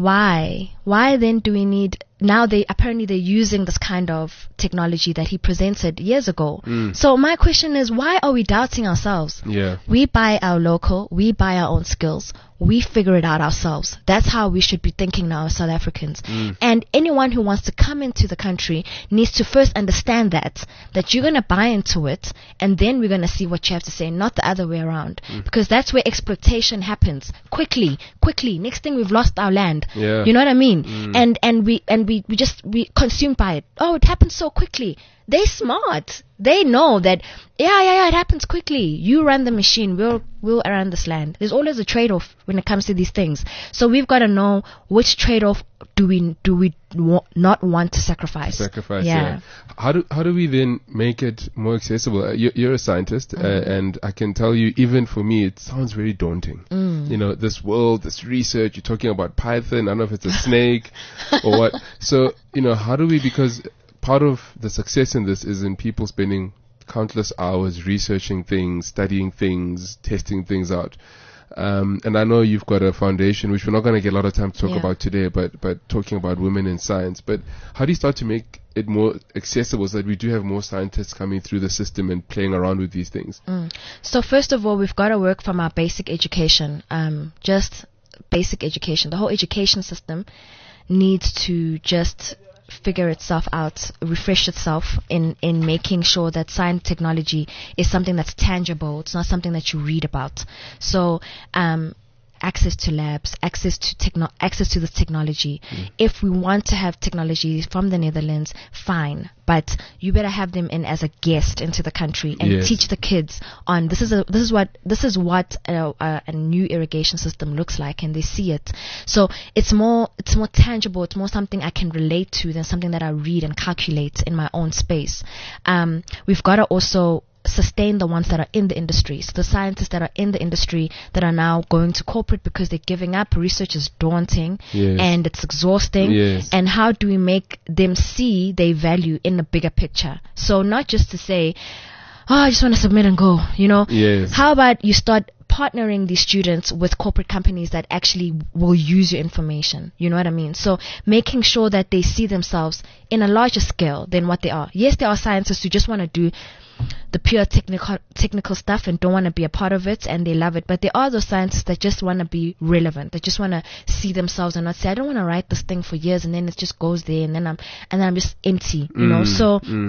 Why? Why then do we need, now they, apparently they're using this kind of technology that he presented years ago. Mm. So my question is, why are we doubting ourselves? Yeah. We buy our local, we buy our own skills, we figure it out ourselves. That's how we should be thinking now as South Africans. Mm. And anyone who wants to come into the country needs to first understand that, that you're going to buy into it, and then we're going to see what you have to say, not the other way around. Mm. Because that's where exploitation happens. Quickly, quickly. Next thing, we've lost our land. Yeah. You know what I mean? Mm. And, and we, and we, we just, we consumed by it. Oh, it happens so quickly. They're smart. They know that, yeah, yeah, yeah, it happens quickly. You run the machine. We'll, we'll run this land. There's always a trade-off when it comes to these things. So we've got to know which trade-off do we, do we wa- not want to sacrifice. Sacrifice. Yeah. Yeah. How do how do we then make it more accessible? Uh, you're, you're a scientist, uh, and I can tell you, even for me, it sounds very daunting. Mm. You know, this world, this research. You're talking about Python. I don't know if it's a snake or what. So you know, how do we? Because part of the success in this is in people spending countless hours researching things, studying things, testing things out. Um, and I know you've got a foundation, which we're not going to get a lot of time to talk Yeah. about today, but, but talking about women in science. But how do you start to make it more accessible so that we do have more scientists coming through the system and playing around with these things? Mm. So first of all, we've got to work from our basic education. Um, just basic education. The whole education system needs to just figure itself out, refresh itself in, in making sure that science technology is something that's tangible. It's not something that you read about. So, um, access to labs, access to techno- access to this technology. Mm. If we want to have technology from the Netherlands, fine. But you better have them in as a guest into the country and Yes. teach the kids on this is a, this is what this is what a, a, a new irrigation system looks like, and they see it. So it's more it's more tangible. It's more something I can relate to than something that I read and calculate in my own space. Um, we've got to also sustain the ones that are in the industry. So the scientists that are in the industry that are now going to corporate because they're giving up. Research is daunting Yes. and it's exhausting. Yes. And how do we make them see their value in the bigger picture? So not just to say, oh, I just want to submit and go, you know. Yes. How about you start partnering these students with corporate companies that actually will use your information? You know what I mean? So making sure that they see themselves in a larger scale than what they are. Yes, there are scientists who just want to do the pure technical technical stuff and don't want to be a part of it, and they love it. But there are those scientists that just want to be relevant. They just want to see themselves and not say, I don't want to write this thing for years and then it just goes there and then I'm and then I'm just empty. You know. Mm, So mm.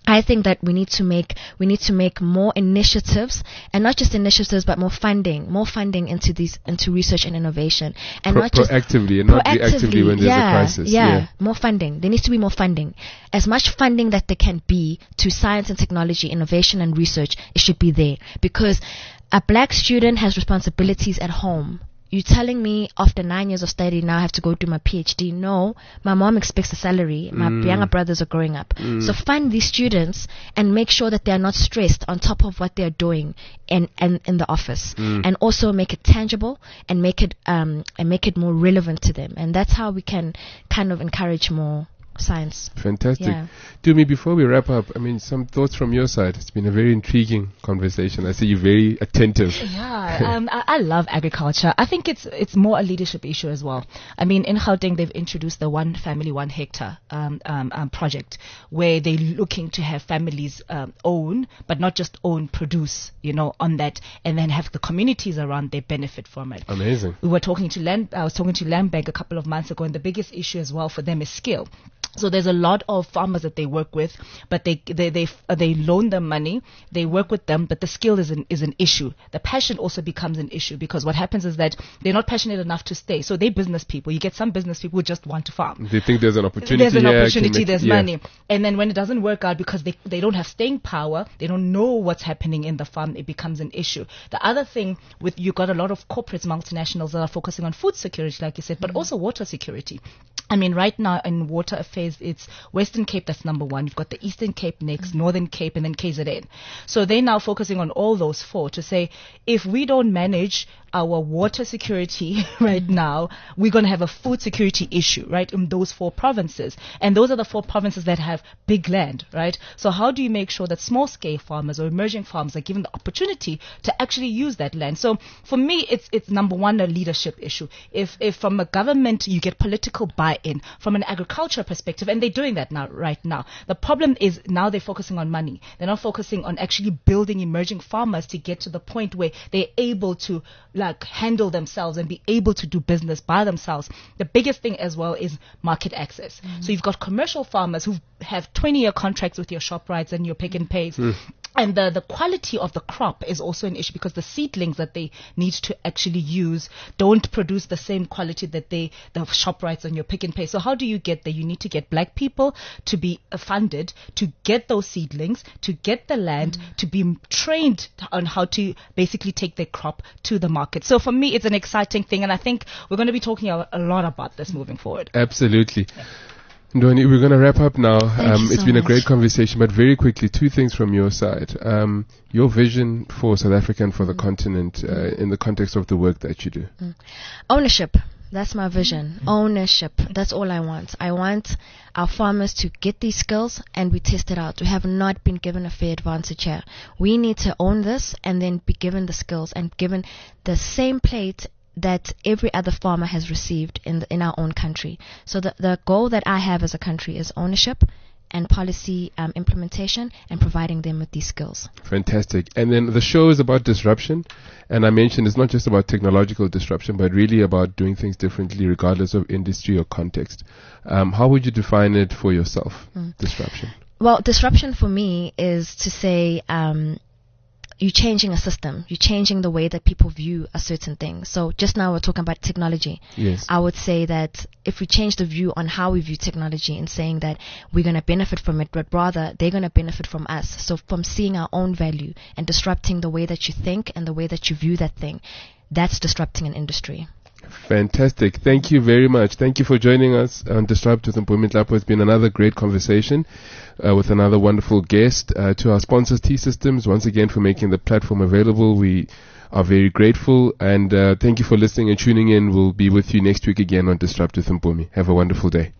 I think that we need to make we need to make more initiatives, and not just initiatives, but more funding, more funding into these into research and innovation, and Pro- not just proactively and not reactively when there's yeah, a crisis. Yeah, Yeah, more funding. There needs to be more funding, as much funding that there can be to science and technology, innovation and research. It should be there, because a black student has responsibilities at home. You're telling me after nine years of study now I have to go do my PhD? No, my mom expects a salary. My Mm. younger brothers are growing up. Mm. So fund these students and make sure that they are not stressed on top of what they're doing in, in, in the office. Mm. And also make it tangible and make it um and make it more relevant to them. And that's how we can kind of encourage more science. Fantastic. Yeah. Dumi, before we wrap up, I mean, some thoughts from your side. It's been a very intriguing conversation. I see you're very attentive. Yeah, um, I, I love agriculture. I think it's it's more a leadership issue as well. I mean, in Gauteng, they've introduced the one family, one hectare um, um, um, project, where they're looking to have families um, own, but not just own, produce, you know, on that, and then have the communities around they benefit from it. Amazing. We were talking to Land, I was talking to Land Bank a couple of months ago, and the biggest issue as well for them is skill. So there's a lot of farmers that they work with, but they they they uh, they loan them money, they work with them, but the skill is an is an issue. The passion also becomes an issue, because what happens is that they're not passionate enough to stay. So they're business people. You get some business people who just want to farm. They think there's an opportunity. There's an here, I can opportunity, make- there's yeah. money. And then when it doesn't work out because they, they don't have staying power, they don't know what's happening in the farm, it becomes an issue. The other thing with, you got a lot of corporates, multinationals that are focusing on food security, like you said, but also water security. I mean, right now in water affairs, it's Western Cape that's number one. You've got the Eastern Cape next, Northern Cape, and then K Z N. So they're now focusing on all those four to say, if we don't manage our water security right now, we're going to have a food security issue, right, in those four provinces. And those are the four provinces that have big land, right? So how do you make sure that small-scale farmers or emerging farmers are given the opportunity to actually use that land? So for me, it's it's number one, a leadership issue. If if from a government you get political buy-in, from an agriculture perspective, and they're doing that now, right now. The problem is now they're focusing on money. They're not focusing on actually building emerging farmers to get to the point where they're able to like handle themselves and be able to do business by themselves. The biggest thing as well is market access. Mm. So you've got commercial farmers who have twenty-year contracts with your ShopRites and your Pick and Pays. Mm. And the, the quality of the crop is also an issue, because the seedlings that they need to actually use don't produce the same quality that they, the ShopRites and your Pick and Pay. So how do you get there? You need to get black people to be uh, funded, to get those seedlings, to get the land, mm. to be trained on how to basically take their crop to the market. So for me, it's an exciting thing. And I think we're going to be talking a, a lot about this moving forward. Absolutely. Yeah. Ndoni, we're going to wrap up now. Um, it's so been much. a great conversation, but very quickly, two things from your side. Um, your vision for South Africa and for the continent uh, in the context of the work that you do. Mm. Ownership. That's my vision. Mm-hmm. Ownership. That's all I want. I want our farmers to get these skills and we test it out. We have not been given a fair advantage here. We need to own this and then be given the skills and given the same plate that every other farmer has received in the, in our own country. So the, the goal that I have as a country is ownership and policy um, implementation and providing them with these skills. Fantastic. And then the show is about disruption. And I mentioned it's not just about technological disruption, but really about doing things differently regardless of industry or context. Um, how would you define it for yourself, mm. disruption? Well, disruption for me is to say um, you're changing a system. You're changing the way that people view a certain thing. So just now we're talking about technology. Yes. I would say that if we change the view on how we view technology and saying that we're going to benefit from it, but rather they're going to benefit from us. So from seeing our own value and disrupting the way that you think and the way that you view that thing, that's disrupting an industry. Fantastic. Thank you very much. Thank you for joining us on Disrupt with Mpumi Nhlapo. It's been another great conversation uh, with another wonderful guest. Uh, to our sponsors, T-Systems, once again for making the platform available. We are very grateful, and uh, thank you for listening and tuning in. We'll be with you next week again on Disrupt with Mpumi. Have a wonderful day.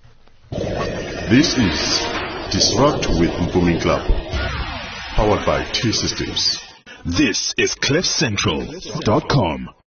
This is Disrupt with Mpumi Nhlapo, powered by T-Systems. This is cliff central dot com.